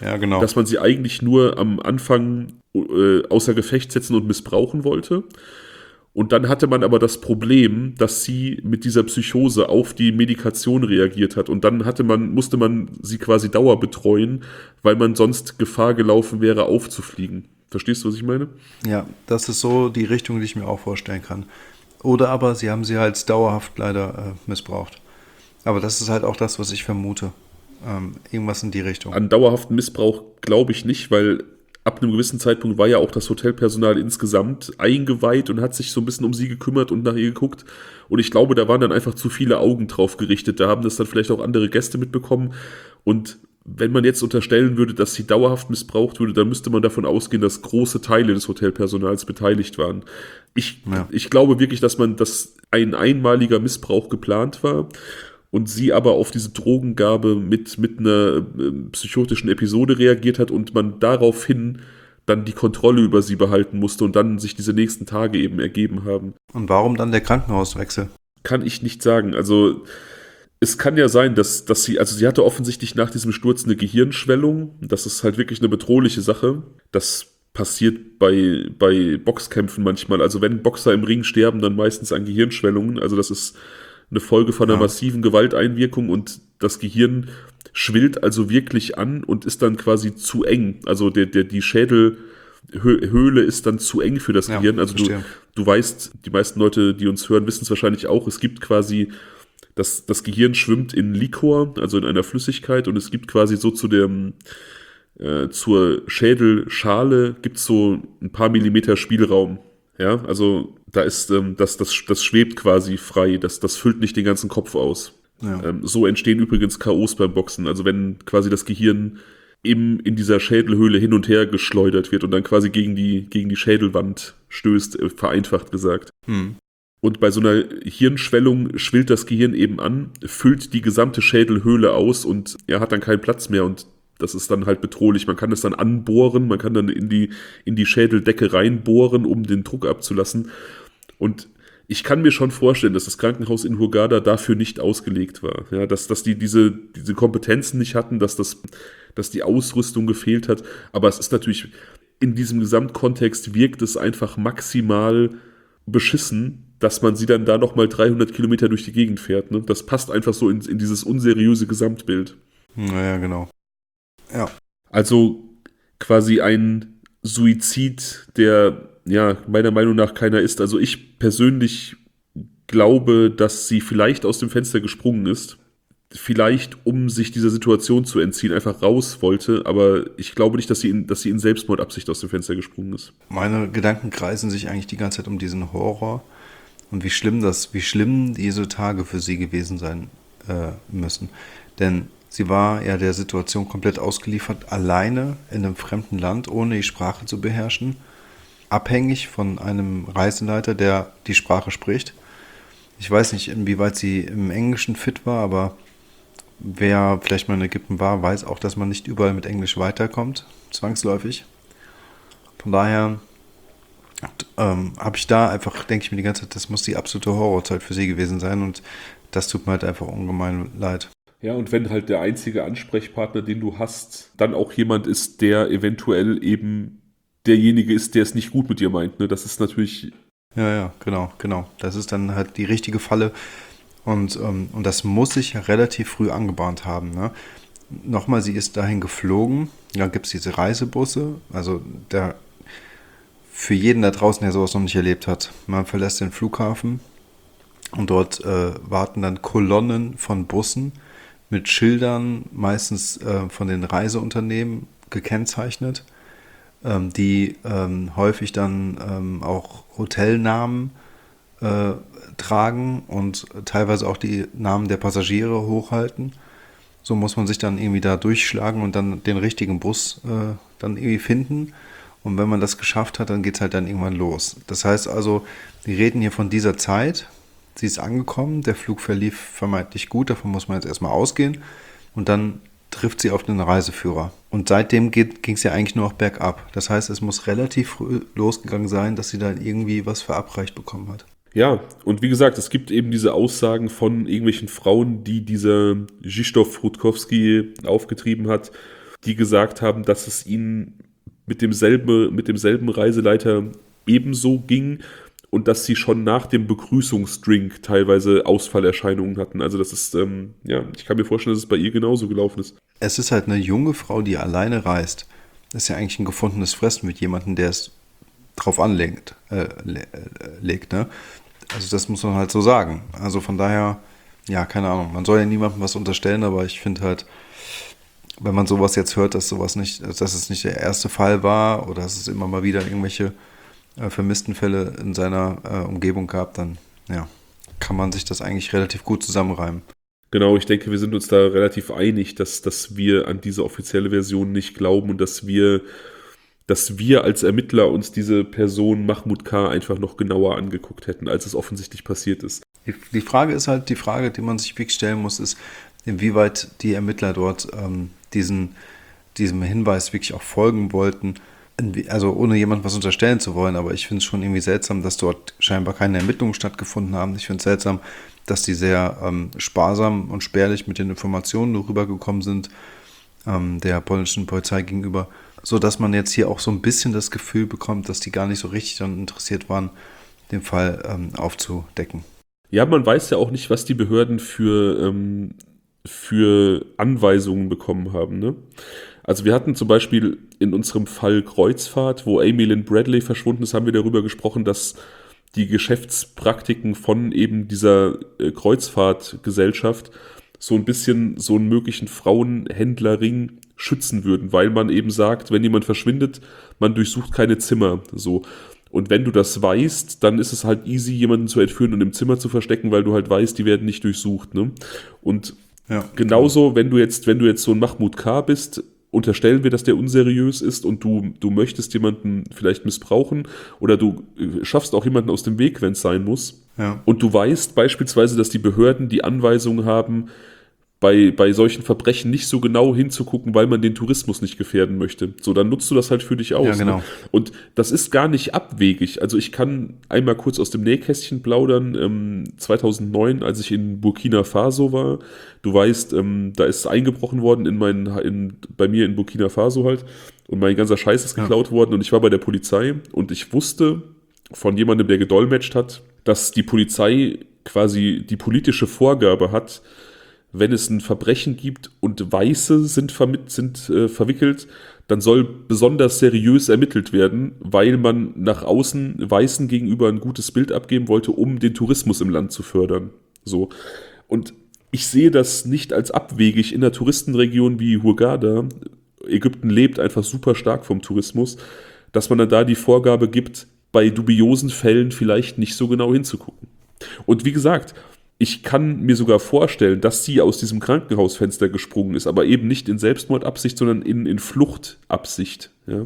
nur am Anfang außer Gefecht setzen und missbrauchen wollte. Und dann hatte man aber das Problem, dass sie mit dieser Psychose auf die Medikation reagiert hat. Und dann musste man sie quasi dauerbetreuen, weil man sonst Gefahr gelaufen wäre, aufzufliegen. Verstehst du, was ich meine? Ja, das ist so die Richtung, die ich mir auch vorstellen kann. Oder aber sie haben sie halt dauerhaft leider missbraucht. Aber das ist halt auch das, was ich vermute. Irgendwas in die Richtung. An dauerhaften Missbrauch glaube ich nicht, weil ab einem gewissen Zeitpunkt war ja auch das Hotelpersonal insgesamt eingeweiht und hat sich so ein bisschen um sie gekümmert und nach ihr geguckt. Und ich glaube, da waren dann einfach zu viele Augen drauf gerichtet. Da haben das dann vielleicht auch andere Gäste mitbekommen. Und wenn man jetzt unterstellen würde, dass sie dauerhaft missbraucht würde, dann müsste man davon ausgehen, dass große Teile des Hotelpersonals beteiligt waren. Ich glaube wirklich, dass ein einmaliger Missbrauch geplant war und sie aber auf diese Drogengabe mit einer psychotischen Episode reagiert hat und man daraufhin dann die Kontrolle über sie behalten musste und dann sich diese nächsten Tage eben ergeben haben. Und warum dann der Krankenhauswechsel? Kann ich nicht sagen. Also es kann ja sein, dass sie hatte offensichtlich nach diesem Sturz eine Gehirnschwellung. Das ist halt wirklich eine bedrohliche Sache. Das passiert bei Boxkämpfen manchmal. Also wenn Boxer im Ring sterben, dann meistens an Gehirnschwellungen. Also das ist eine Folge von einer massiven Gewalteinwirkung und das Gehirn schwillt also wirklich an und ist dann quasi zu eng. Also die Schädelhöhle ist dann zu eng für das Gehirn. Also du weißt, die meisten Leute, die uns hören, wissen es wahrscheinlich auch, es gibt quasi, das Gehirn schwimmt in Liquor, also in einer Flüssigkeit und es gibt quasi so zur Schädelschale gibt es so ein paar Millimeter Spielraum. Ja, also da ist das schwebt quasi frei, das füllt nicht den ganzen Kopf aus. Ja. So entstehen übrigens K.O.s beim Boxen, also wenn quasi das Gehirn in dieser Schädelhöhle hin und her geschleudert wird und dann quasi gegen die Schädelwand stößt, vereinfacht gesagt. Und bei so einer Hirnschwellung schwillt das Gehirn eben an, füllt die gesamte Schädelhöhle aus und er hat dann keinen Platz mehr und das ist dann halt bedrohlich. Man kann es dann anbohren, man kann dann in die Schädeldecke reinbohren, um den Druck abzulassen. Und ich kann mir schon vorstellen, dass das Krankenhaus in Hurghada dafür nicht ausgelegt war. Ja, dass die diese Kompetenzen nicht hatten, dass dass die Ausrüstung gefehlt hat. Aber es ist natürlich, in diesem Gesamtkontext wirkt es einfach maximal beschissen, dass man sie dann da nochmal 300 Kilometer durch die Gegend fährt. Ne? Das passt einfach so in dieses unseriöse Gesamtbild. Naja, genau. Ja. Also quasi ein Suizid, der ja meiner Meinung nach keiner ist. Also ich persönlich glaube, dass sie vielleicht aus dem Fenster gesprungen ist. Vielleicht, um sich dieser Situation zu entziehen, einfach raus wollte. Aber ich glaube nicht, dass sie in Selbstmordabsicht aus dem Fenster gesprungen ist. Meine Gedanken kreisen sich eigentlich die ganze Zeit um diesen Horror und wie schlimm diese Tage für sie gewesen sein müssen. Denn sie war ja der Situation komplett ausgeliefert, alleine in einem fremden Land, ohne die Sprache zu beherrschen, abhängig von einem Reiseleiter, der die Sprache spricht. Ich weiß nicht, inwieweit sie im Englischen fit war, aber wer vielleicht mal in Ägypten war, weiß auch, dass man nicht überall mit Englisch weiterkommt, zwangsläufig. Von daher habe ich da einfach, denke ich mir die ganze Zeit, das muss die absolute Horrorzeit für sie gewesen sein und das tut mir halt einfach ungemein leid. Ja, und wenn halt der einzige Ansprechpartner, den du hast, dann auch jemand ist, der eventuell eben derjenige ist, der es nicht gut mit dir meint, ne? Das ist natürlich... Ja, genau. Das ist dann halt die richtige Falle und das muss sich ja relativ früh angebahnt haben. Ne? Nochmal, sie ist dahin geflogen, dann gibt es diese Reisebusse, also für jeden da draußen, der sowas noch nicht erlebt hat, man verlässt den Flughafen und dort warten dann Kolonnen von Bussen mit Schildern, meistens von den Reiseunternehmen gekennzeichnet, die häufig dann auch Hotelnamen tragen und teilweise auch die Namen der Passagiere hochhalten. So muss man sich dann irgendwie da durchschlagen und dann den richtigen Bus dann irgendwie finden. Und wenn man das geschafft hat, dann geht es halt dann irgendwann los. Das heißt also, wir reden hier von dieser Zeit. Sie ist angekommen, der Flug verlief vermeintlich gut, davon muss man jetzt erstmal ausgehen. Und dann trifft sie auf den Reiseführer. Und seitdem ging es ja eigentlich nur noch bergab. Das heißt, es muss relativ früh losgegangen sein, dass sie dann irgendwie was verabreicht bekommen hat. Ja, und wie gesagt, es gibt eben diese Aussagen von irgendwelchen Frauen, die dieser Krzysztof Rutkowski aufgetrieben hat, die gesagt haben, dass es ihnen mit demselben Reiseleiter ebenso ging und dass sie schon nach dem Begrüßungsdrink teilweise Ausfallerscheinungen hatten. Also das ist, ich kann mir vorstellen, dass es bei ihr genauso gelaufen ist. Es ist halt eine junge Frau, die alleine reist. Das ist ja eigentlich ein gefundenes Fressen mit jemandem, der es drauf anlegt, ne? Also das muss man halt so sagen. Also von daher, ja, keine Ahnung. Man soll ja niemandem was unterstellen, aber ich finde halt, wenn man sowas jetzt hört, dass es nicht der erste Fall war oder dass es immer mal wieder irgendwelche vermissten Fälle in seiner Umgebung gab, dann ja, kann man sich das eigentlich relativ gut zusammenreimen. Genau, ich denke, wir sind uns da relativ einig, dass wir an diese offizielle Version nicht glauben und dass wir als Ermittler uns diese Person Mahmoud K. einfach noch genauer angeguckt hätten, als es offensichtlich passiert ist. Die Frage ist halt, die man sich wirklich stellen muss, ist, inwieweit die Ermittler dort diesem Hinweis wirklich auch folgen wollten. Also ohne jemandem was unterstellen zu wollen, aber ich finde es schon irgendwie seltsam, dass dort scheinbar keine Ermittlungen stattgefunden haben. Ich finde es seltsam, dass die sehr sparsam und spärlich mit den Informationen rübergekommen sind, der polnischen Polizei gegenüber, so dass man jetzt hier auch so ein bisschen das Gefühl bekommt, dass die gar nicht so richtig daran interessiert waren, den Fall aufzudecken. Ja, man weiß ja auch nicht, was die Behörden für Anweisungen bekommen haben, ne? Also wir hatten zum Beispiel in unserem Fall Kreuzfahrt, wo Amy Lynn Bradley verschwunden ist, haben wir darüber gesprochen, dass die Geschäftspraktiken von eben dieser Kreuzfahrtgesellschaft so ein bisschen so einen möglichen Frauenhändlerring schützen würden, weil man eben sagt, wenn jemand verschwindet, man durchsucht keine Zimmer, so. Und wenn du das weißt, dann ist es halt easy, jemanden zu entführen und im Zimmer zu verstecken, weil du halt weißt, die werden nicht durchsucht, ne? Und ja, genauso, wenn du jetzt so ein Mahmoud K. bist, unterstellen wir, dass der unseriös ist und du möchtest jemanden vielleicht missbrauchen oder du schaffst auch jemanden aus dem Weg, wenn es sein muss. Ja. Und du weißt beispielsweise, dass die Behörden die Anweisung haben, bei solchen Verbrechen nicht so genau hinzugucken, weil man den Tourismus nicht gefährden möchte. So, dann nutzt du das halt für dich aus. Ja, genau. Ne? Und das ist gar nicht abwegig. Also ich kann einmal kurz aus dem Nähkästchen plaudern. 2009, als ich in Burkina Faso war, du weißt, da ist eingebrochen worden bei mir in Burkina Faso halt und mein ganzer Scheiß ist geklaut worden und ich war bei der Polizei und ich wusste von jemandem, der gedolmetscht hat, dass die Polizei quasi die politische Vorgabe hat, wenn es ein Verbrechen gibt und Weiße sind verwickelt, dann soll besonders seriös ermittelt werden, weil man nach außen Weißen gegenüber ein gutes Bild abgeben wollte, um den Tourismus im Land zu fördern. So. Und ich sehe das nicht als abwegig in einer Touristenregion wie Hurghada. Ägypten lebt einfach super stark vom Tourismus, dass man dann da die Vorgabe gibt, bei dubiosen Fällen vielleicht nicht so genau hinzugucken. Und wie gesagt, ich kann mir sogar vorstellen, dass sie aus diesem Krankenhausfenster gesprungen ist, aber eben nicht in Selbstmordabsicht, sondern in Fluchtabsicht. Ja?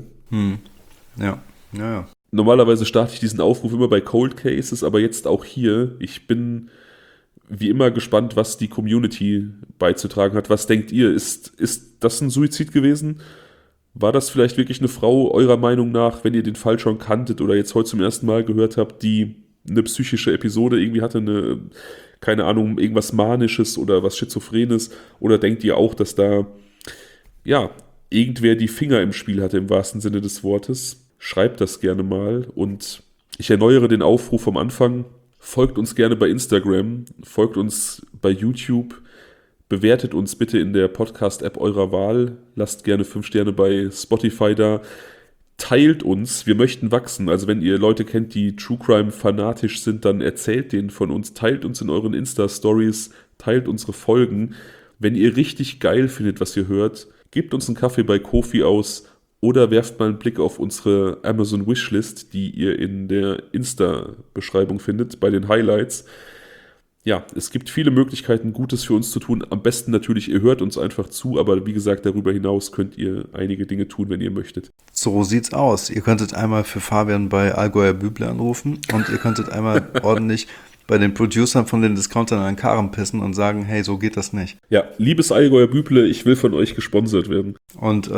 Ja. Normalerweise starte ich diesen Aufruf immer bei Cold Cases, aber jetzt auch hier. Ich bin wie immer gespannt, was die Community beizutragen hat. Was denkt ihr? Ist das ein Suizid gewesen? War das vielleicht wirklich eine Frau eurer Meinung nach, wenn ihr den Fall schon kanntet oder jetzt heute zum ersten Mal gehört habt, die eine psychische Episode irgendwie hatte, keine Ahnung, irgendwas Manisches oder was Schizophrenes? Oder denkt ihr auch, dass da, ja, irgendwer die Finger im Spiel hatte, im wahrsten Sinne des Wortes? Schreibt das gerne mal. Und ich erneuere den Aufruf vom Anfang. Folgt uns gerne bei Instagram, folgt uns bei YouTube, bewertet uns bitte in der Podcast-App eurer Wahl, lasst gerne 5 Sterne bei Spotify da. Teilt uns, wir möchten wachsen. Also wenn ihr Leute kennt, die True Crime fanatisch sind, dann erzählt denen von uns, teilt uns in euren Insta-Stories, teilt unsere Folgen. Wenn ihr richtig geil findet, was ihr hört, gebt uns einen Kaffee bei Ko-fi aus oder werft mal einen Blick auf unsere Amazon Wishlist, die ihr in der Insta-Beschreibung findet, bei den Highlights. Ja, es gibt viele Möglichkeiten, Gutes für uns zu tun. Am besten natürlich, ihr hört uns einfach zu, aber wie gesagt, darüber hinaus könnt ihr einige Dinge tun, wenn ihr möchtet. So sieht's aus. Ihr könntet einmal für Fabian bei Allgäuer Büble anrufen und ihr könntet einmal ordentlich bei den Producern von den Discountern an den Karren pissen und sagen, hey, so geht das nicht. Ja, liebes Allgäuer Büble, ich will von euch gesponsert werden. Und,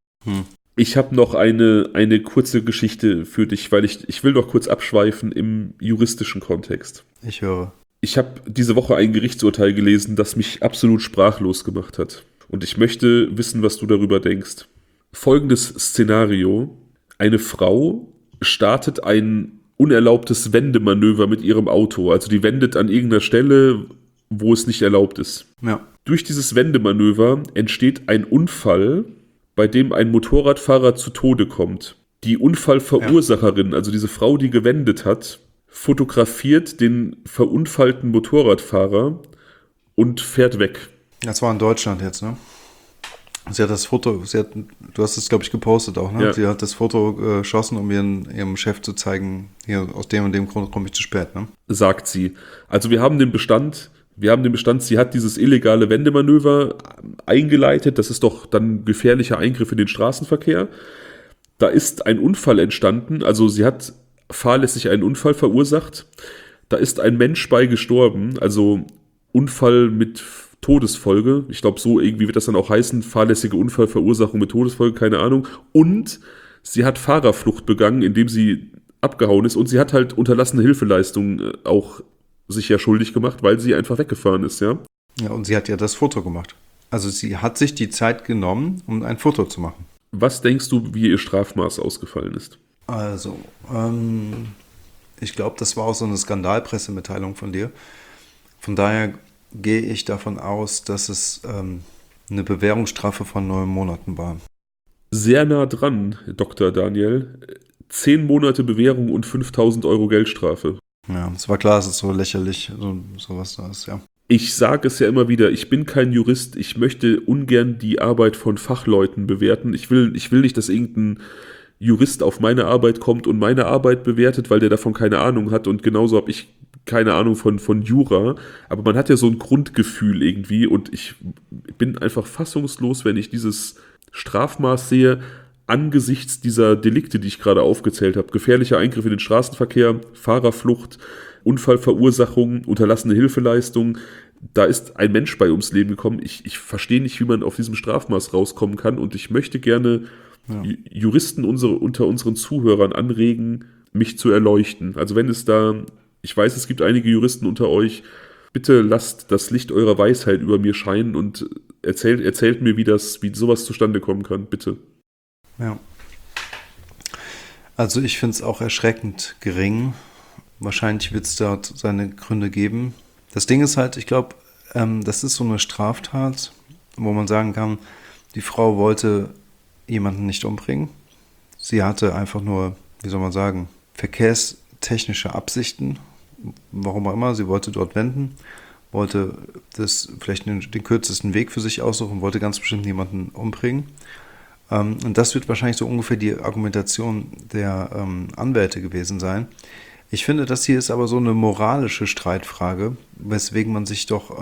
Ich habe noch eine kurze Geschichte für dich, weil ich will noch kurz abschweifen im juristischen Kontext. Ich höre. Ich habe diese Woche ein Gerichtsurteil gelesen, das mich absolut sprachlos gemacht hat. Und ich möchte wissen, was du darüber denkst. Folgendes Szenario. Eine Frau startet ein unerlaubtes Wendemanöver mit ihrem Auto. Also die wendet an irgendeiner Stelle, wo es nicht erlaubt ist. Ja. Durch dieses Wendemanöver entsteht ein Unfall, bei dem ein Motorradfahrer zu Tode kommt. Die Unfallverursacherin, also diese Frau, die gewendet hat, fotografiert den verunfallten Motorradfahrer und fährt weg. Das war in Deutschland jetzt, ne? Sie hat das Foto, du hast es, glaube ich, gepostet auch, ne? Ja. Sie hat das Foto geschossen, um ihrem Chef zu zeigen, hier, aus dem und dem Grund komme ich zu spät, ne? Sagt sie. Also wir haben den Bestand, sie hat dieses illegale Wendemanöver eingeleitet, das ist doch dann ein gefährlicher Eingriff in den Straßenverkehr. Da ist ein Unfall entstanden, also sie hat fahrlässig einen Unfall verursacht. Da ist ein Mensch bei gestorben, also Unfall mit Todesfolge. Ich glaube, so irgendwie wird das dann auch heißen, fahrlässige Unfallverursachung mit Todesfolge, keine Ahnung. Und sie hat Fahrerflucht begangen, indem sie abgehauen ist. Und sie hat halt unterlassene Hilfeleistung auch sich ja schuldig gemacht, weil sie einfach weggefahren ist, ja. Ja, und sie hat ja das Foto gemacht. Also sie hat sich die Zeit genommen, um ein Foto zu machen. Was denkst du, wie ihr Strafmaß ausgefallen ist? Also, ich glaube, das war auch so eine Skandalpressemitteilung von dir. Von daher gehe ich davon aus, dass es eine Bewährungsstrafe von 9 Monaten war. Sehr nah dran, Dr. Daniel. 10 Monate Bewährung und 5.000 Euro Geldstrafe. Ja, es war klar, es ist so lächerlich, sowas da ist, ja. Ich sage es ja immer wieder, ich bin kein Jurist, ich möchte ungern die Arbeit von Fachleuten bewerten. Ich will nicht, dass irgendein Jurist auf meine Arbeit kommt und meine Arbeit bewertet, weil der davon keine Ahnung hat, und genauso habe ich keine Ahnung von Jura, aber man hat ja so ein Grundgefühl irgendwie, und ich bin einfach fassungslos, wenn ich dieses Strafmaß sehe, angesichts dieser Delikte, die ich gerade aufgezählt habe: gefährlicher Eingriff in den Straßenverkehr, Fahrerflucht, Unfallverursachung, unterlassene Hilfeleistung. da ist ein Mensch bei ums Leben gekommen. Ich verstehe nicht, wie man auf diesem Strafmaß rauskommen kann und ich möchte gerne Juristen unter unseren Zuhörern anregen, mich zu erleuchten. Also wenn es da, ich weiß, es gibt einige Juristen unter euch, bitte lasst das Licht eurer Weisheit über mir scheinen und erzählt mir, wie sowas zustande kommen kann, bitte. Ja. Also ich finde es auch erschreckend gering. Wahrscheinlich wird es dort seine Gründe geben. Das Ding ist halt, ich glaube, das ist so eine Straftat, wo man sagen kann, die Frau wollte jemanden nicht umbringen. Sie hatte einfach nur, wie soll man sagen, verkehrstechnische Absichten. Warum auch immer, sie wollte dort wenden, wollte das vielleicht den kürzesten Weg für sich aussuchen, wollte ganz bestimmt niemanden umbringen. Und das wird wahrscheinlich so ungefähr die Argumentation der Anwälte gewesen sein. Ich finde, das hier ist aber so eine moralische Streitfrage, weswegen man sich doch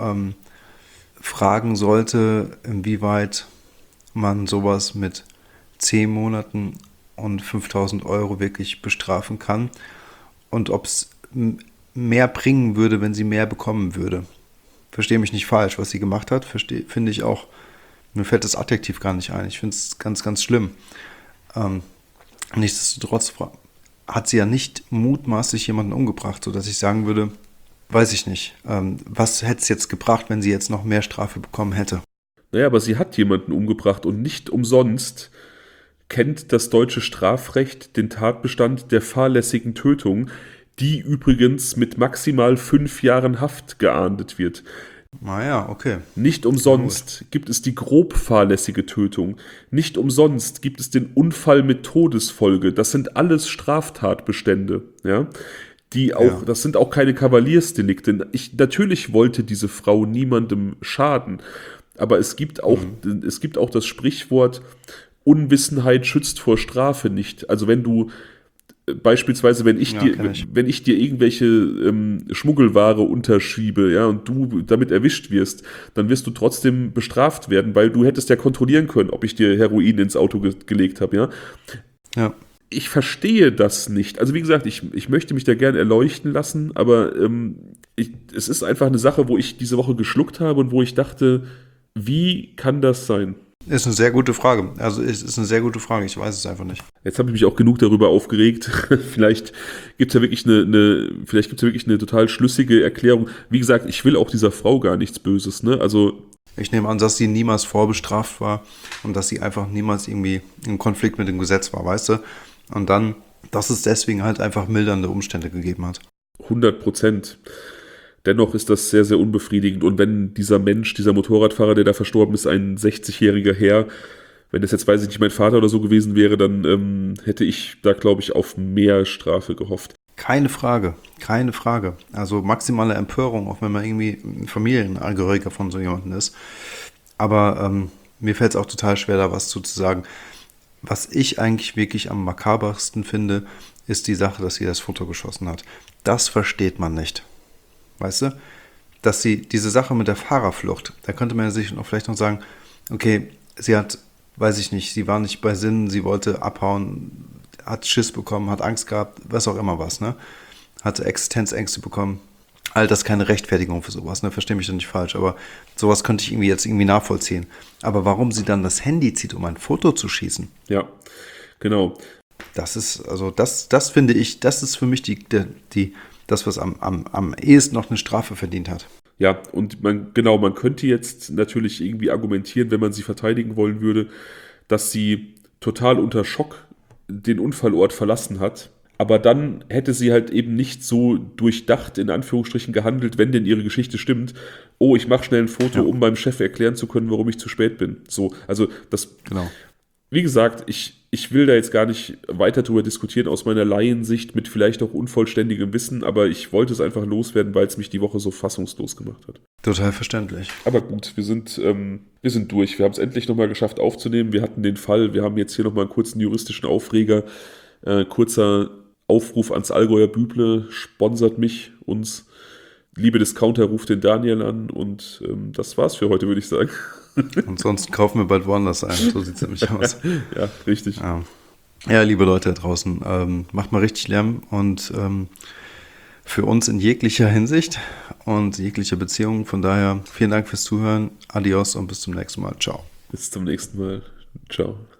fragen sollte, inwieweit man sowas mit 10 Monaten und 5.000 Euro wirklich bestrafen kann und ob es mehr bringen würde, wenn sie mehr bekommen würde. Verstehe mich nicht falsch, was sie gemacht hat, finde ich auch, mir fällt das Adjektiv gar nicht ein, ich finde es ganz, ganz schlimm. Nichtsdestotrotz hat sie ja nicht mutmaßlich jemanden umgebracht, sodass ich sagen würde, weiß ich nicht, was hätte es jetzt gebracht, wenn sie jetzt noch mehr Strafe bekommen hätte? Naja, aber sie hat jemanden umgebracht und nicht umsonst kennt das deutsche Strafrecht den Tatbestand der fahrlässigen Tötung, die übrigens mit maximal 5 Jahren Haft geahndet wird. Naja, okay. Nicht umsonst gibt es die grob fahrlässige Tötung. Nicht umsonst gibt es den Unfall mit Todesfolge. Das sind alles Straftatbestände, ja, die auch, das sind auch keine Kavaliersdelikte. Natürlich wollte diese Frau niemandem schaden, aber es gibt auch das Sprichwort, Unwissenheit schützt vor Strafe nicht. Also wenn du beispielsweise, wenn ich dir irgendwelche Schmuggelware unterschiebe, ja, und du damit erwischt wirst, dann wirst du trotzdem bestraft werden, weil du hättest ja kontrollieren können, ob ich dir Heroin ins Auto gelegt habe, ja. Ja. Ich verstehe das nicht. Also wie gesagt, ich möchte mich da gerne erleuchten lassen, aber es ist einfach eine Sache, wo ich diese Woche geschluckt habe und wo ich dachte, wie kann das sein? Ist eine sehr gute Frage. Also es ist eine sehr gute Frage. Ich weiß es einfach nicht. Jetzt habe ich mich auch genug darüber aufgeregt. Vielleicht gibt es ja wirklich eine total schlüssige Erklärung. Wie gesagt, ich will auch dieser Frau gar nichts Böses, ne? Also ich nehme an, dass sie niemals vorbestraft war und dass sie einfach niemals irgendwie im Konflikt mit dem Gesetz war, weißt du? Und dann, dass es deswegen halt einfach mildernde Umstände gegeben hat. 100%. Dennoch ist das sehr, sehr unbefriedigend. Und wenn dieser Mensch, dieser Motorradfahrer, der da verstorben ist, ein 60-jähriger Herr, wenn das jetzt, weiß ich nicht, mein Vater oder so gewesen wäre, dann hätte ich da, glaube ich, auf mehr Strafe gehofft. Keine Frage, keine Frage. Also maximale Empörung, auch wenn man irgendwie ein Familienangehöriger von so jemandem ist. Aber mir fällt es auch total schwer, da was zu sagen. Was ich eigentlich wirklich am makabersten finde, ist die Sache, dass sie das Foto geschossen hat. Das versteht man nicht. Weißt du, dass sie diese Sache mit der Fahrerflucht, da könnte man sich vielleicht noch sagen, okay, sie hat, weiß ich nicht, sie war nicht bei Sinnen, sie wollte abhauen, hat Schiss bekommen, hat Angst gehabt, was auch immer was, ne? Hatte Existenzängste bekommen. All das keine Rechtfertigung für sowas, ne? Versteh mich doch nicht falsch, aber sowas könnte ich irgendwie nachvollziehen. Aber warum sie dann das Handy zieht, um ein Foto zu schießen? Ja, genau. Das ist, also das finde ich, das ist für mich das, was am ehesten noch eine Strafe verdient hat. Ja, und man könnte jetzt natürlich irgendwie argumentieren, wenn man sie verteidigen wollen würde, dass sie total unter Schock den Unfallort verlassen hat. Aber dann hätte sie halt eben nicht so durchdacht, in Anführungsstrichen, gehandelt, wenn denn ihre Geschichte stimmt. Oh, ich mache schnell ein Foto, um meinem Chef erklären zu können, warum ich zu spät bin. So, also das. Genau. Wie gesagt, ich will da jetzt gar nicht weiter drüber diskutieren aus meiner Laiensicht mit vielleicht auch unvollständigem Wissen, aber ich wollte es einfach loswerden, weil es mich die Woche so fassungslos gemacht hat. Total verständlich. Aber gut, wir sind durch. Wir haben es endlich nochmal geschafft aufzunehmen. Wir hatten den Fall, wir haben jetzt hier nochmal einen kurzen juristischen Aufreger. Kurzer Aufruf ans Allgäuer Büble, sponsert mich, uns. Liebe Discounter, ruft den Daniel an und das war's für heute, würde ich sagen. Ansonsten kaufen wir bald woanders ein, so sieht es nämlich aus. Ja, richtig. Ja, liebe Leute da draußen, macht mal richtig Lärm und für uns in jeglicher Hinsicht und jeglicher Beziehung. Von daher vielen Dank fürs Zuhören. Adios und bis zum nächsten Mal. Ciao. Bis zum nächsten Mal. Ciao.